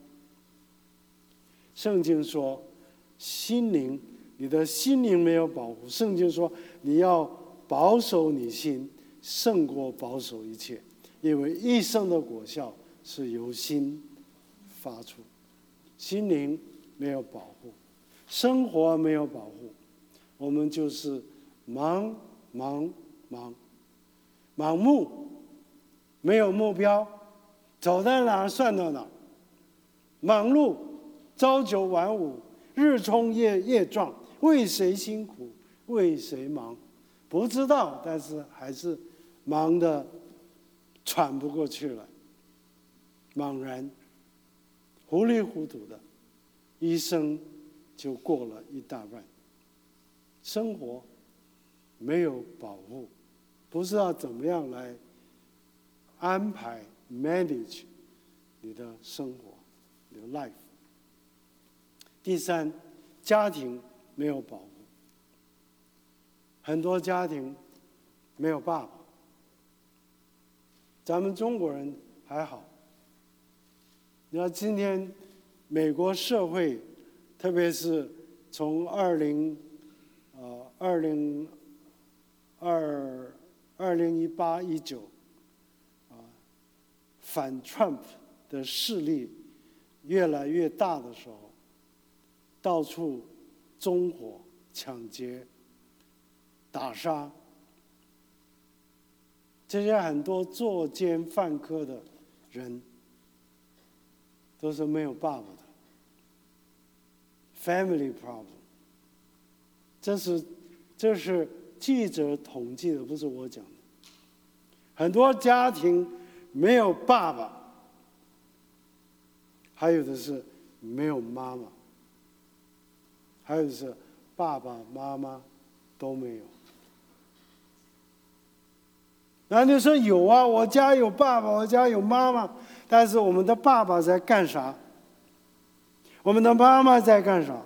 圣经说，心灵，你的心灵没有保护。圣经说，你要保守你心，胜过保守一切，因为一生的果效是由心发出。心灵没有保护，生活没有保护，我们就是忙忙忙，盲目，没有目标，走到哪儿算到哪儿，忙碌，朝九晚五，日冲夜夜撞，为谁辛苦为谁忙，不知道，但是还是忙得喘不过气来，茫然糊里糊涂的一生就过了一大半。生活没有保护，不知道怎么样来安排 manage 你的生活，你的 life。第三，家庭没有保护，很多家庭没有爸爸。咱们中国人还好，你看今天美国社会，特别是从二零呃二零二二零一八一九啊反 Trump 的势力越来越大的时候，到处纵火、抢劫、打杀，这些很多作奸犯科的人都是没有爸爸的 ，family problem。这是这是记者统计的，不是我讲的。很多家庭没有爸爸，还有的是没有妈妈，还有的是爸爸妈妈都没有。然后你说有啊，我家有爸爸，我家有妈妈，但是我们的爸爸在干啥？我们的妈妈在干啥？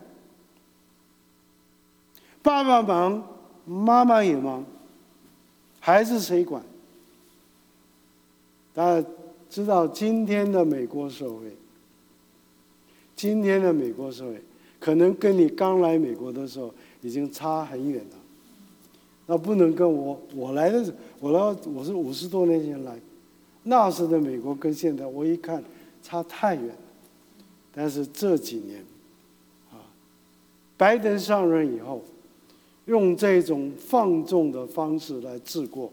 爸爸忙，妈妈也忙，孩子谁管？大家知道今天的美国社会，今天的美国社会可能跟你刚来美国的时候已经差很远了。那不能跟我我来的我来我是五十多年前来，那时的美国跟现在我一看差太远了。但是这几年，啊，拜登上任以后，用这种放纵的方式来治国，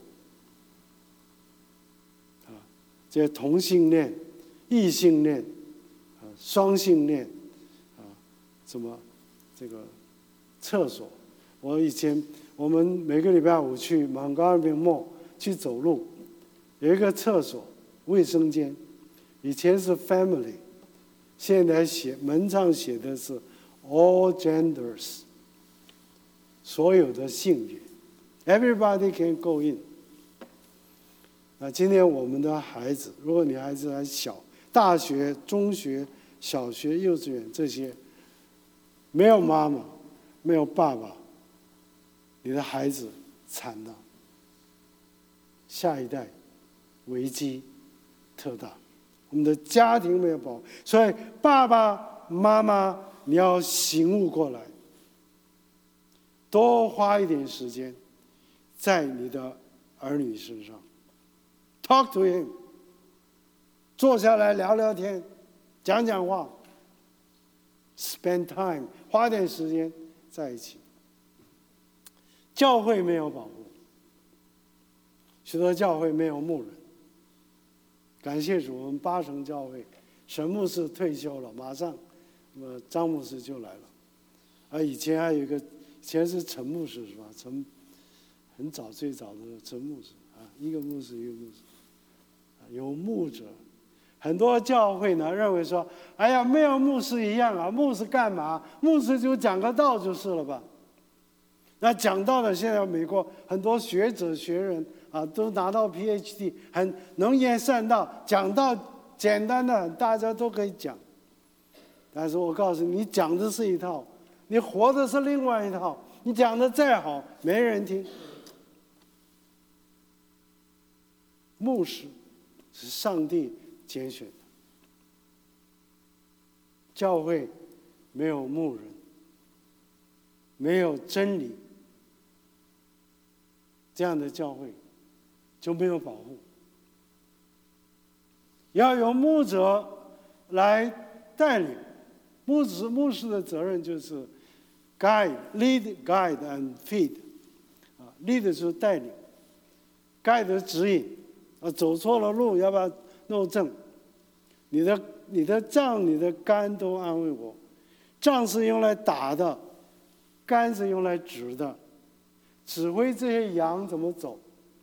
啊，这些同性恋、异性恋、啊双性恋，啊，什么这个厕所，我以前。我们每个礼拜五去蒙高尔宾莫去走路，有一个厕所卫生间，以前是 family， 现在写门上写的是 all genders， 所有的性别 ，everybody can go in。那今天我们的孩子，如果你孩子还小，大学、中学、小学、幼稚园这些，没有妈妈，没有爸爸。你的孩子惨了，下一代危机特大。我们的家庭没有保护，所以爸爸妈妈你要醒悟过来，多花一点时间在你的儿女身上 ，talk to him， 坐下来聊聊天，讲讲话 ，spend time， 花点时间在一起。教会没有保护，许多教会没有牧人。感谢主，我们八成教会沈牧师退休了，马上，那么张牧师就来了。啊，以前还有一个，以前是陈牧师是吧？陈很早最早的陈牧师啊，一个牧师一个牧师，啊，有牧者。很多教会呢认为说，哎呀，没有牧师一样啊，牧师干嘛？牧师就讲个道就是了吧。那讲到的，现在美国很多学者学人啊，都拿到 P H D， 很能言善道，讲到简单的，大家都可以讲。但是我告诉你，你讲的是一套，你活的是另外一套。你讲的再好，没人听。 牧师是上帝拣选的。教会没有牧人，没有真理，这样的教会就没有保护。要由牧者来带领，牧师牧师的责任就是 guide lead guide and feed 啊 lead 就是带领， guide 指引啊，走错了路要不要弄正，你的你的杖你的竿都安慰我，杖是用来打的，竿是用来指的，指挥这些羊怎么走。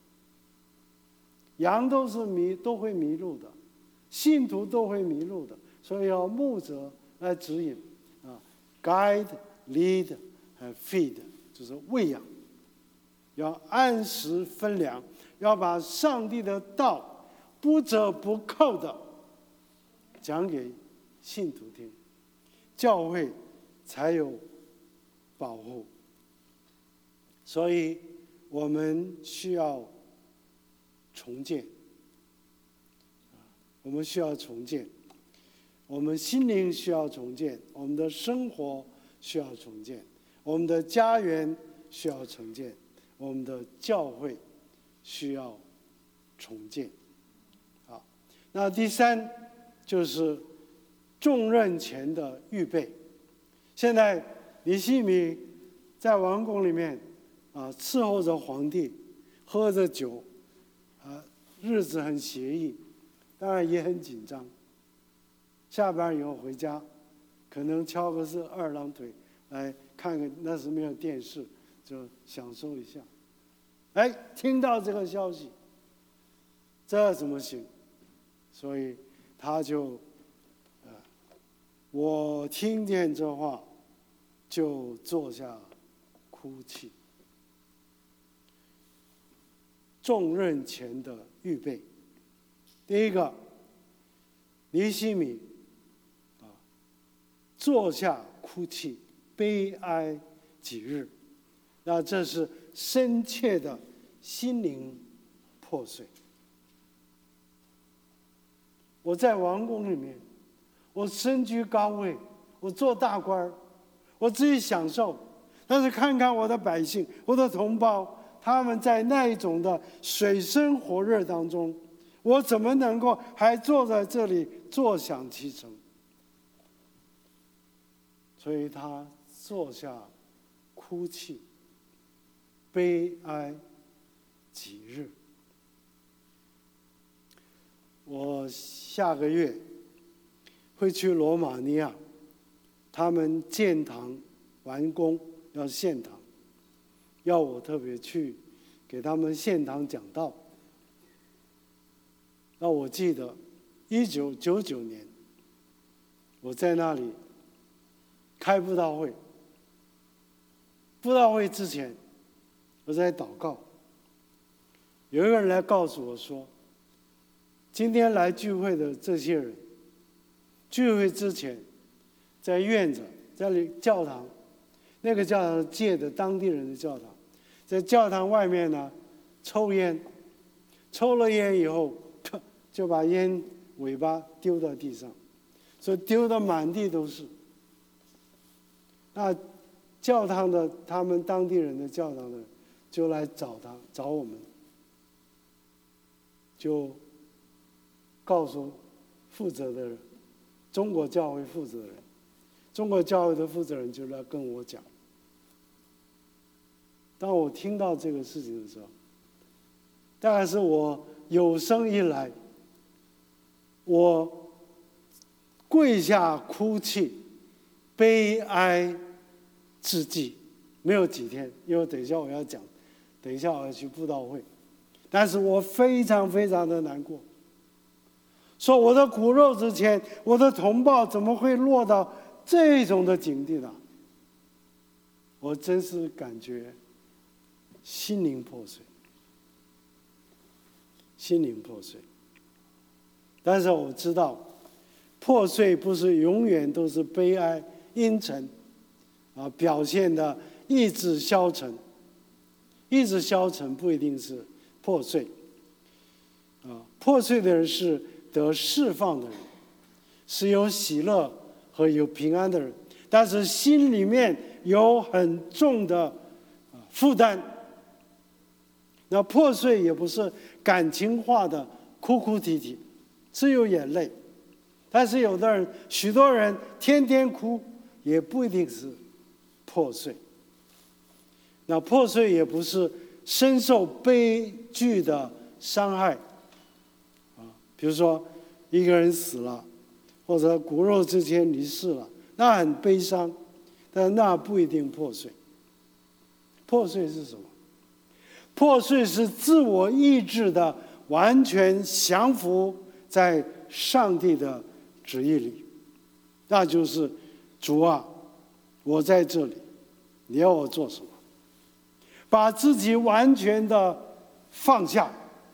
羊都是迷都会迷路的，信徒都会迷路的，所以要牧者来指引啊 ，guide, lead 和 feed 就是喂养，要按时分粮，要把上帝的道不折不扣的讲给信徒听，教会才有保护。所以我们需要重建，我们需要重建，我们心灵需要重建，我们的生活需要重建，我们的家园需要重建，我们的教会需要重建。好，那第三就是重任前的预备。现在尼希米在王宫里面啊，伺候着皇帝，喝着酒，啊，日子很惬意，当然也很紧张。下班以后回家，可能敲个是二郎腿，来看看，那时没有电视，就享受一下。哎，听到这个消息，这怎么行？所以他就，呃，我听见这话，就坐下哭泣。重任前的预备，第一个，尼希米啊，坐下哭泣，悲哀几日，那这是深切的心灵破碎。我在王宫里面，我身居高位，我做大官，我自己享受，但是看看我的百姓，我的同胞，他们在那一种的水深火热当中，我怎么能够还坐在这里坐享其成？所以他坐下哭泣，悲哀几日。我下个月会去罗马尼亚，他们建堂完工要献堂，要我特别去给他们献堂讲道。那我记得一九九九年我在那里开布道会，布道会之前我在祷告，有一个人来告诉我说，今天来聚会的这些人，聚会之前在院子，在教堂，那个教堂借的当地人的教堂，在教堂外面呢抽烟，抽了烟以后就把烟尾巴丢到地上，所以丢得满地都是。那教堂的他们当地人的教堂的就来找他找我们，就告诉负责的人，中国教会负责人，中国教会的负责人就来跟我讲。当我听到这个事情的时候，大概是我有生以来，我跪下哭泣，悲哀至极，没有几天，因为等一下我要讲，等一下我要去布道会，但是我非常非常的难过，说我的骨肉之前，我的同胞怎么会落到这种的境地呢？我真是感觉心灵破碎，心灵破碎。但是我知道，破碎不是永远都是悲哀、阴沉，啊，表现的意志消沉。意志消沉不一定是破碎。 啊，破碎的人是得释放的人，是有喜乐和有平安的人，但是心里面有很重的负担。那破碎也不是感情化的哭哭啼啼，是有眼泪。但是有的人，许多人天天哭，也不一定是破碎。那破碎也不是深受悲剧的伤害啊，比如说一个人死了，或者骨肉之间离世了，那很悲伤，但那不一定破碎。破碎是什么？破碎是自我意志的完全降服在上帝的旨意里，那就是主啊，我在这里，你要我做什么？把自己完全的放下，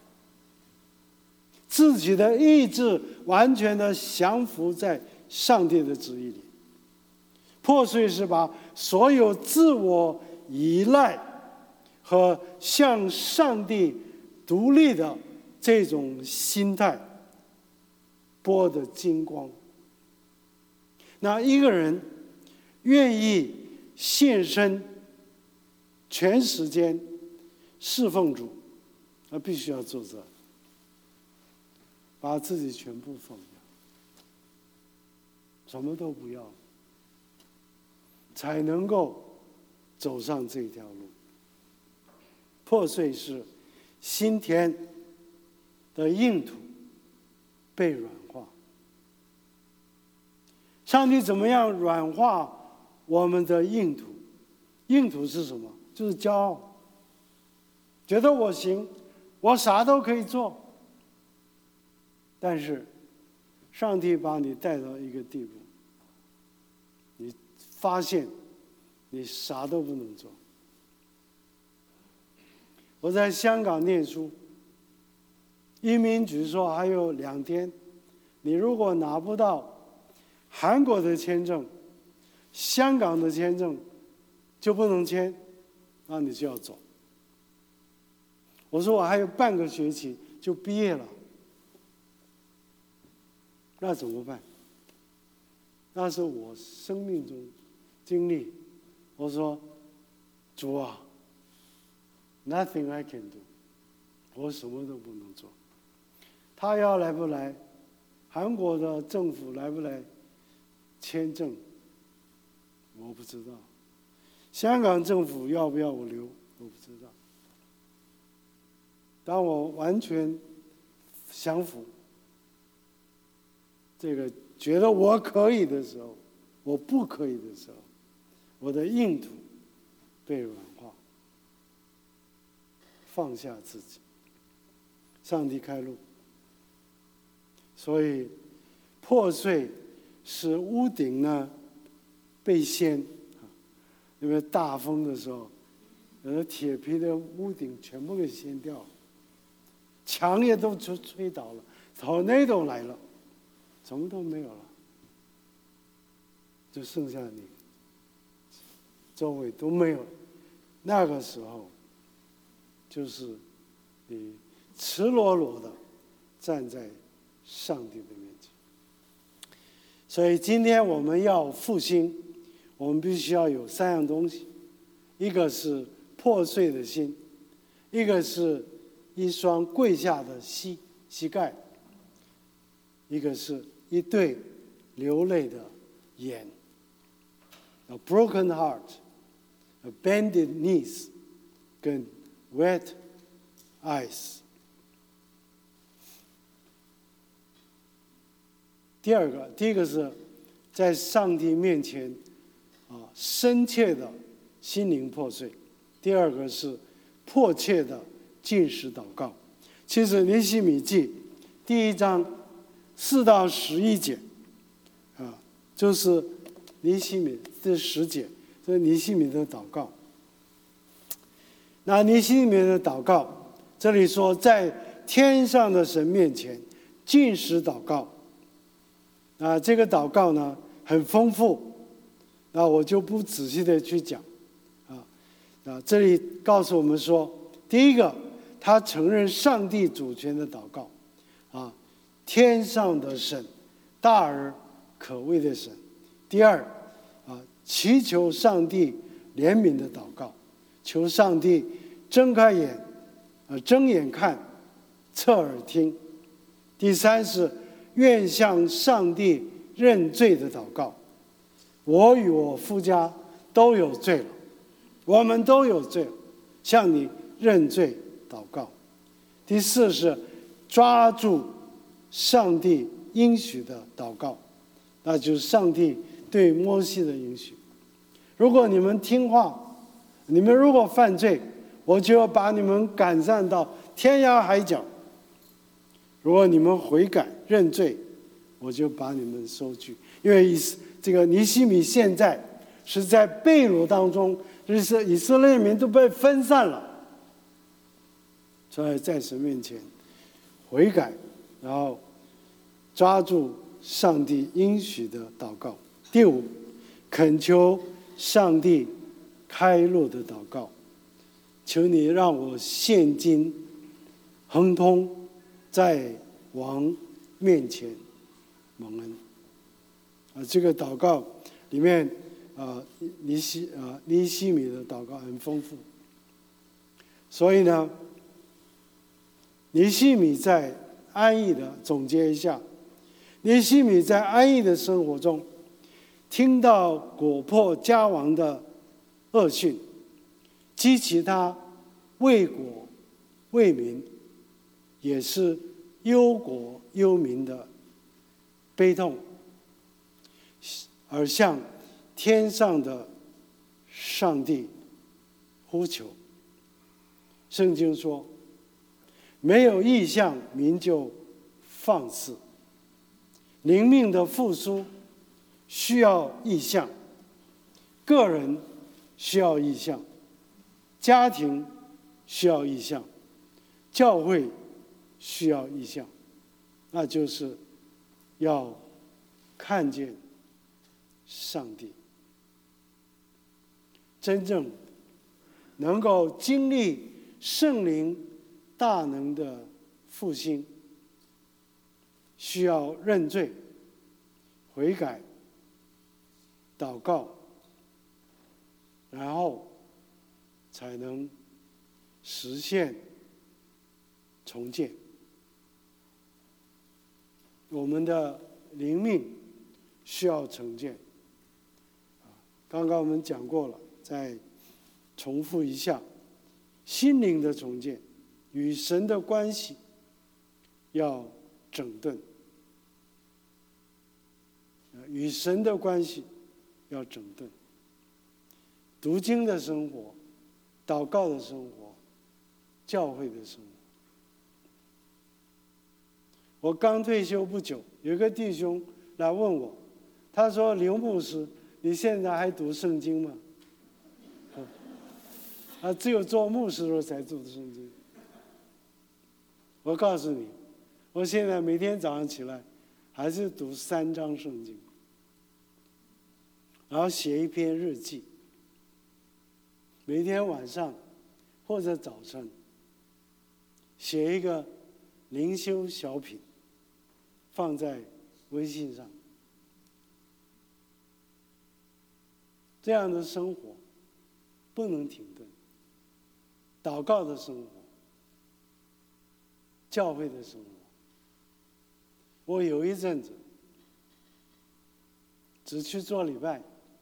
自己的意志完全的降服在上帝的旨意里。破碎是把所有自我依赖和向上帝独立的这种心态剥得精光。那一个人愿意献身全时间侍奉主，他必须要做这，把自己全部放下，什么都不要，才能够走上这条路。破碎是心田的硬土被软化。上帝怎么样软化我们的硬土？硬土是什么？就是骄傲，觉得我行，我啥都可以做。但是上帝把你带到一个地步，你发现你啥都不能做。我在香港念书，移民局说还有两天，你如果拿不到韩国的签证，香港的签证就不能签，那你就要走。我说我还有半个学期就毕业了，那怎么办？那是我生命中经历。我说主啊， nothing I can do， 我什么都不能做。他要来不来，韩国的政府来不来签证，我不知道。香港政府要不要我留，我不知道。当我完全降服，这个觉得我可以的时候，我不可以的时候，我的硬土被软化，放下自己，上帝开路。所以破碎使屋顶呢被掀，因为大风的时候，有的铁皮的屋顶全部给掀掉了，墙也都吹吹倒了，tornado来了，什么都没有了，就剩下你，周围都没有。那个时候，就是你赤裸裸的站在上帝的面前。所以今天我们要复兴，我们必须要有三样东西：一个是破碎的心，一个是一双跪下的膝膝盖，一个是一对流泪的眼。A broken heart, a bended knees, 跟 wet eyes。第二个，第一个是在上帝面前啊深切的心灵破碎；第二个是迫切的禁食祷告。其实尼希米记第一章四到十一节啊，就是尼希米这十节，这是尼希米的祷告。那尼希米的祷告，这里说在天上的神面前禁食祷告。啊，这个祷告呢很丰富，那我就不仔细的去讲，啊，啊，这里告诉我们说，第一个，他承认上帝主权的祷告， 啊，天上的神，大而可畏的神。第二啊，祈求上帝怜悯的祷告，求上帝睁开眼，啊，睁眼看，侧耳听。第三是愿向上帝认罪的祷告。我与我夫家都有罪了，我们都有罪了，向你认罪祷告。第四是抓住上帝应许的祷告，那就是上帝对摩西的应许。如果你们听话，你们如果犯罪，我就要把你们赶散到天涯海角。如果你们悔改认罪，我就把你们收据。因为以这个尼希米现在是在被掳当中，就是以色列民都被分散了，所以在神面前悔改，然后抓住上帝应许的祷告。第五，恳求上帝开路的祷告，求你让我现今亨通，在王面前蒙恩。啊，这个祷告里面啊，尼西啊尼希米的祷告很丰富，所以呢，尼希米在安逸的总结一下，尼希米在安逸的生活中，听到国破家亡的恶讯，激起他为国为民，也是忧国忧民的悲痛，而向天上的上帝呼求。圣经说，没有异象，民就放肆。灵命的复苏需要异象，个人需要异象，家庭需要异象，教会需要异象，那就是要看见上帝，真正能够经历圣灵大能的复兴，需要认罪、悔改、祷告，然后才能实现重建。我们的灵命需要重建。刚刚我们讲过了，再重复一下，心灵的重建与神的关系要整顿，与神的关系要整顿。读经的生活，祷告的生活，教会的生活。我刚退休不久，有一个弟兄来问我，他说：“刘牧师，你现在还读圣经吗？”啊，只有做牧师的时候才读圣经。我告诉你，我现在每天早上起来还是读三章圣经，然后写一篇日记。每天晚上或者早晨写一个灵修小品，放在微信上。这样的生活不能停顿。祷告的生活，教会的生活。我有一阵子只去做礼拜，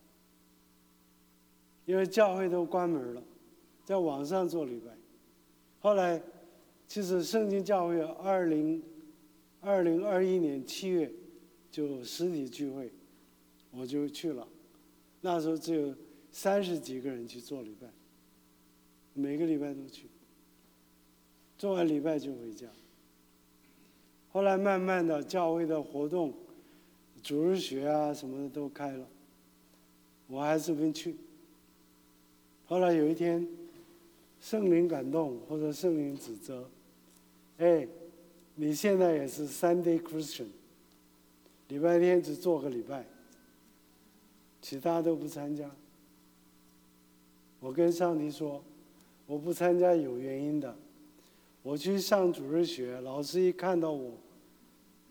因为教会都关门了，在网上做礼拜。后来，其实圣经教会二零二零二一年七月就实体聚会，我就去了。那时候只有三十几个人去做礼拜，每个礼拜都去，做完礼拜就回家。后来慢慢的，教会的活动、主日学啊什么的都开了，我还是没去。后来有一天，圣灵感动或者圣灵指责，哎，你现在也是 Sunday Christian， 礼拜天只做个礼拜，其他都不参加。我跟上帝说，我不参加有原因的。我去上主日学，老师一看到我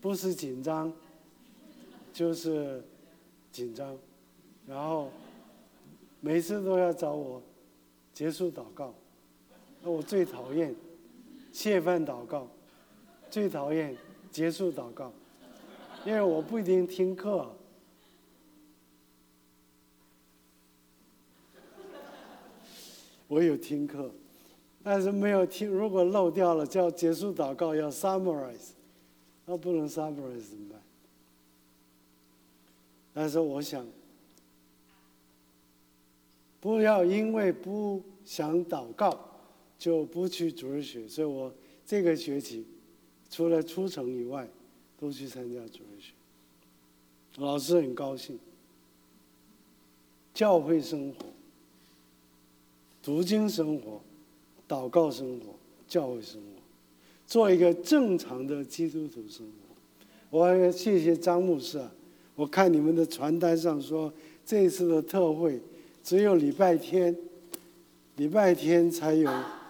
不是紧张，就是紧张，然后每次都要找我结束祷告。那我最讨厌谢饭祷告，最讨厌结束祷告，因为我不一定听课。我有听课，但是没有听。如果漏掉了，叫结束祷告要 summarize， 那不能 summarize 怎么办？但是我想，不要因为不想祷告就不去主日学。所以我这个学期除了出城以外，都去参加主日学。老师很高兴。教会生活。读经生活，祷告生活，教会生活，做一个正常的基督徒生活。我还谢谢张牧师啊，我看你们的传单上说，这一次的特会只有礼拜天，礼拜天才有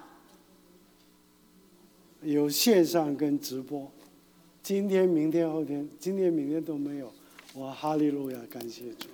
有线上跟直播，今天、明天、后天，今天、明天都没有。我哈利路亚，感谢主。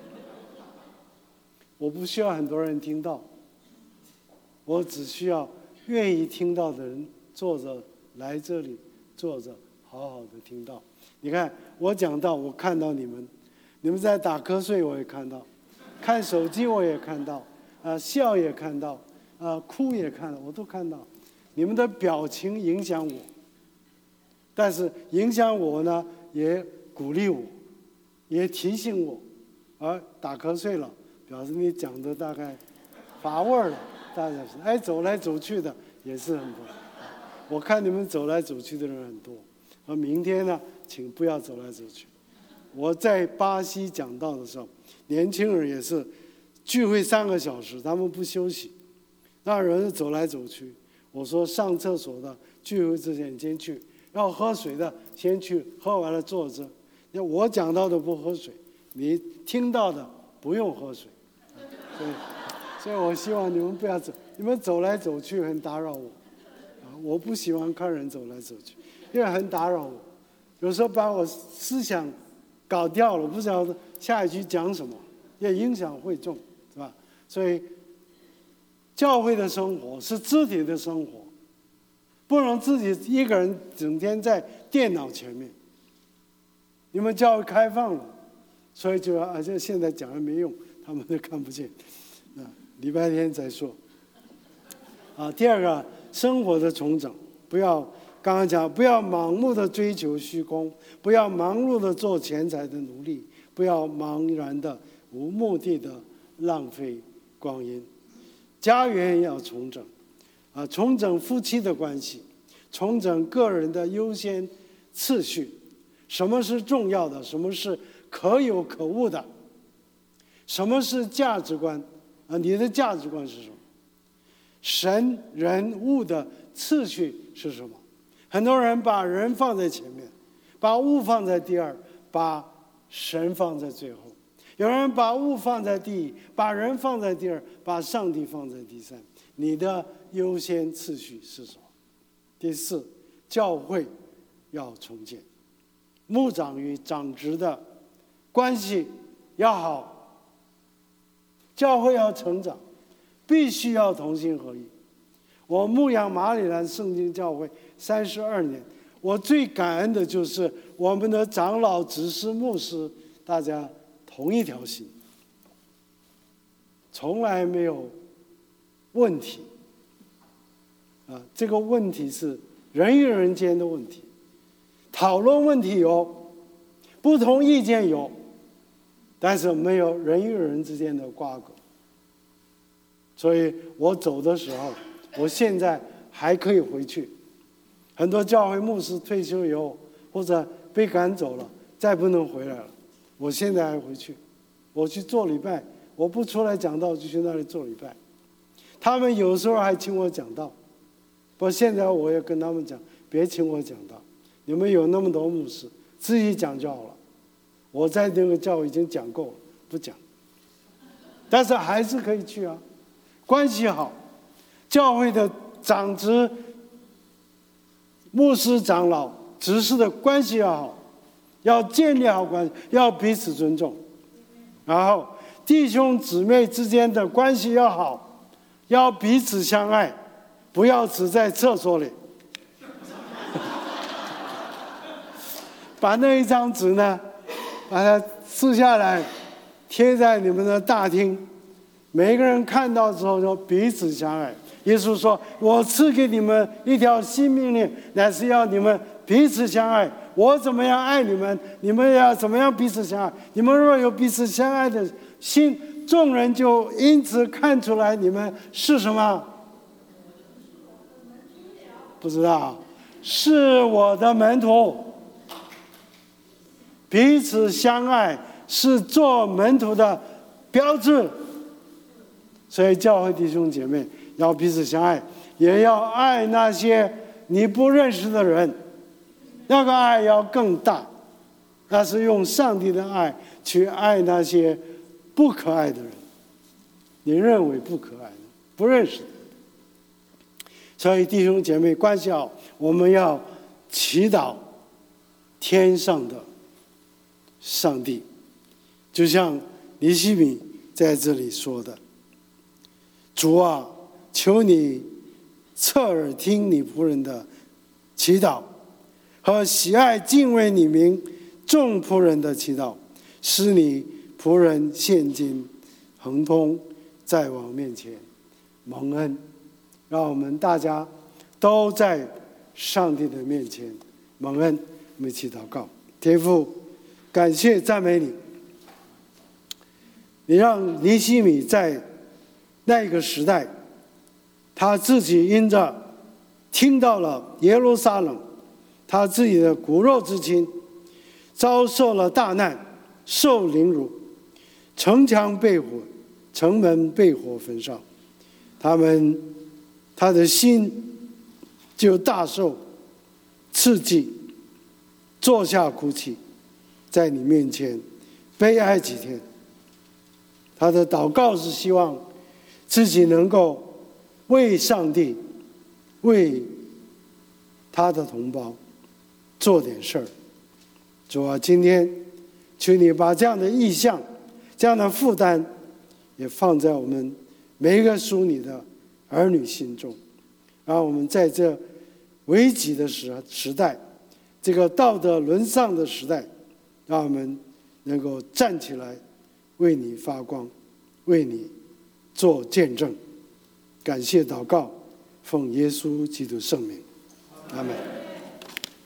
我不需要很多人听到。我只需要愿意听到的人坐着来这里，坐着好好的听到。你看我讲到，我看到你们，你们在打瞌睡我也看到，看手机我也看到，啊、呃、笑也看到，啊、呃、哭也看到，我都看到。你们的表情影响我，但是影响我呢，也鼓励我，也提醒我。而打瞌睡了，表示你讲的大概乏味了。大家是哎，走来走去的也是很多。我看你们走来走去的人很多。而明天呢，请不要走来走去。我在巴西讲道的时候，年轻人也是聚会三个小时，他们不休息，那人走来走去。我说上厕所的聚会之前先去，要喝水的先去，喝完了坐着。那我讲到的不喝水，你听到的不用喝水。所以。所以我希望你们不要走，你们走来走去很打扰我，啊，我不喜欢看人走来走去，因为很打扰我，有时候把我思想搞掉了，不知道下一句讲什么，也影响会众，是吧？所以，教会的生活是肢体的生活，不能自己一个人整天在电脑前面。你们教会开放了，所以就而且现在讲也没用，他们都看不见，啊。礼拜天再说。啊，第二个，生活的重整，不要刚刚讲，不要盲目的追求虚空，不要盲目的做钱财的奴隶，不要茫然的、无目的的浪费光阴。家园要重整，啊，重整夫妻的关系，重整个人的优先次序，什么是重要的，什么是可有可无的，什么是价值观。啊，你的价值观是什么？神、人、物的次序是什么？很多人把人放在前面，把物放在第二，把神放在最后。有人把物放在第一，把人放在第二，把上帝放在第三。你的优先次序是什么？第四，教会要重建，牧长与长职的关系要好。教会要成长，必须要同心合意。我牧养马里兰圣经教会三十二年，我最感恩的就是我们的长老、执事、牧师，大家同一条心，从来没有问题。啊，这个问题是人与人间的问题，讨论问题有，不同意见有。但是没有人与人之间的瓜葛，所以我走的时候，我现在还可以回去。很多教会牧师退休以后，或者被赶走了，再不能回来了。我现在还回去，我去做礼拜，我不出来讲道，就去那里做礼拜。他们有时候还请我讲道，不过现在我也跟他们讲，别请我讲道，你们有那么多牧师，自己讲就好了。我在那个教会已经讲够了，不讲。但是还是可以去啊，关系好。教会的长职、牧师、长老执事的关系要好，要建立好关系，要彼此尊重。然后弟兄姊妹之间的关系要好，要彼此相爱，不要只在厕所里。把那一张纸呢，把它撕下来，贴在你们的大厅，每一个人看到之后就彼此相爱。耶稣说：“我赐给你们一条新命令，乃是要你们彼此相爱。我怎么样爱你们，你们也要怎么样彼此相爱。你们若有彼此相爱的心，众人就因此看出来你们是什么？不知道，是我的门徒。彼此相爱是做门徒的标志。所以教会弟兄姐妹要彼此相爱，也要爱那些你不认识的人。那个爱要更大，那是用上帝的爱去爱那些不可爱的人，你认为不可爱的、不认识的。所以弟兄姐妹关系好，我们要祈祷天上的上帝，就像尼希米在这里说的：“主啊，求你侧耳听你仆人的祈祷，和喜爱敬畏你名众仆人的祈祷，使你仆人现今亨通，在我面前蒙恩。”让我们大家都在上帝的面前蒙恩。我们一起祷告。天父，感谢赞美你，你让尼希米在那个时代，他自己因着听到了耶路撒冷他自己的骨肉之亲遭受了大难，受凌辱，城墙被火，城门被火焚烧，他们他的心就大受刺激，坐下哭泣，在你面前悲哀几天。他的祷告是希望自己能够为上帝、为他的同胞做点事儿。主啊，今天求你把这样的意向、这样的负担也放在我们每一个属你的儿女心中，让我们在这危急的时时代，这个道德沦丧的时代，让我们能够站起来为你发光，为你做见证。感谢祷告，奉耶稣基督圣名，阿们。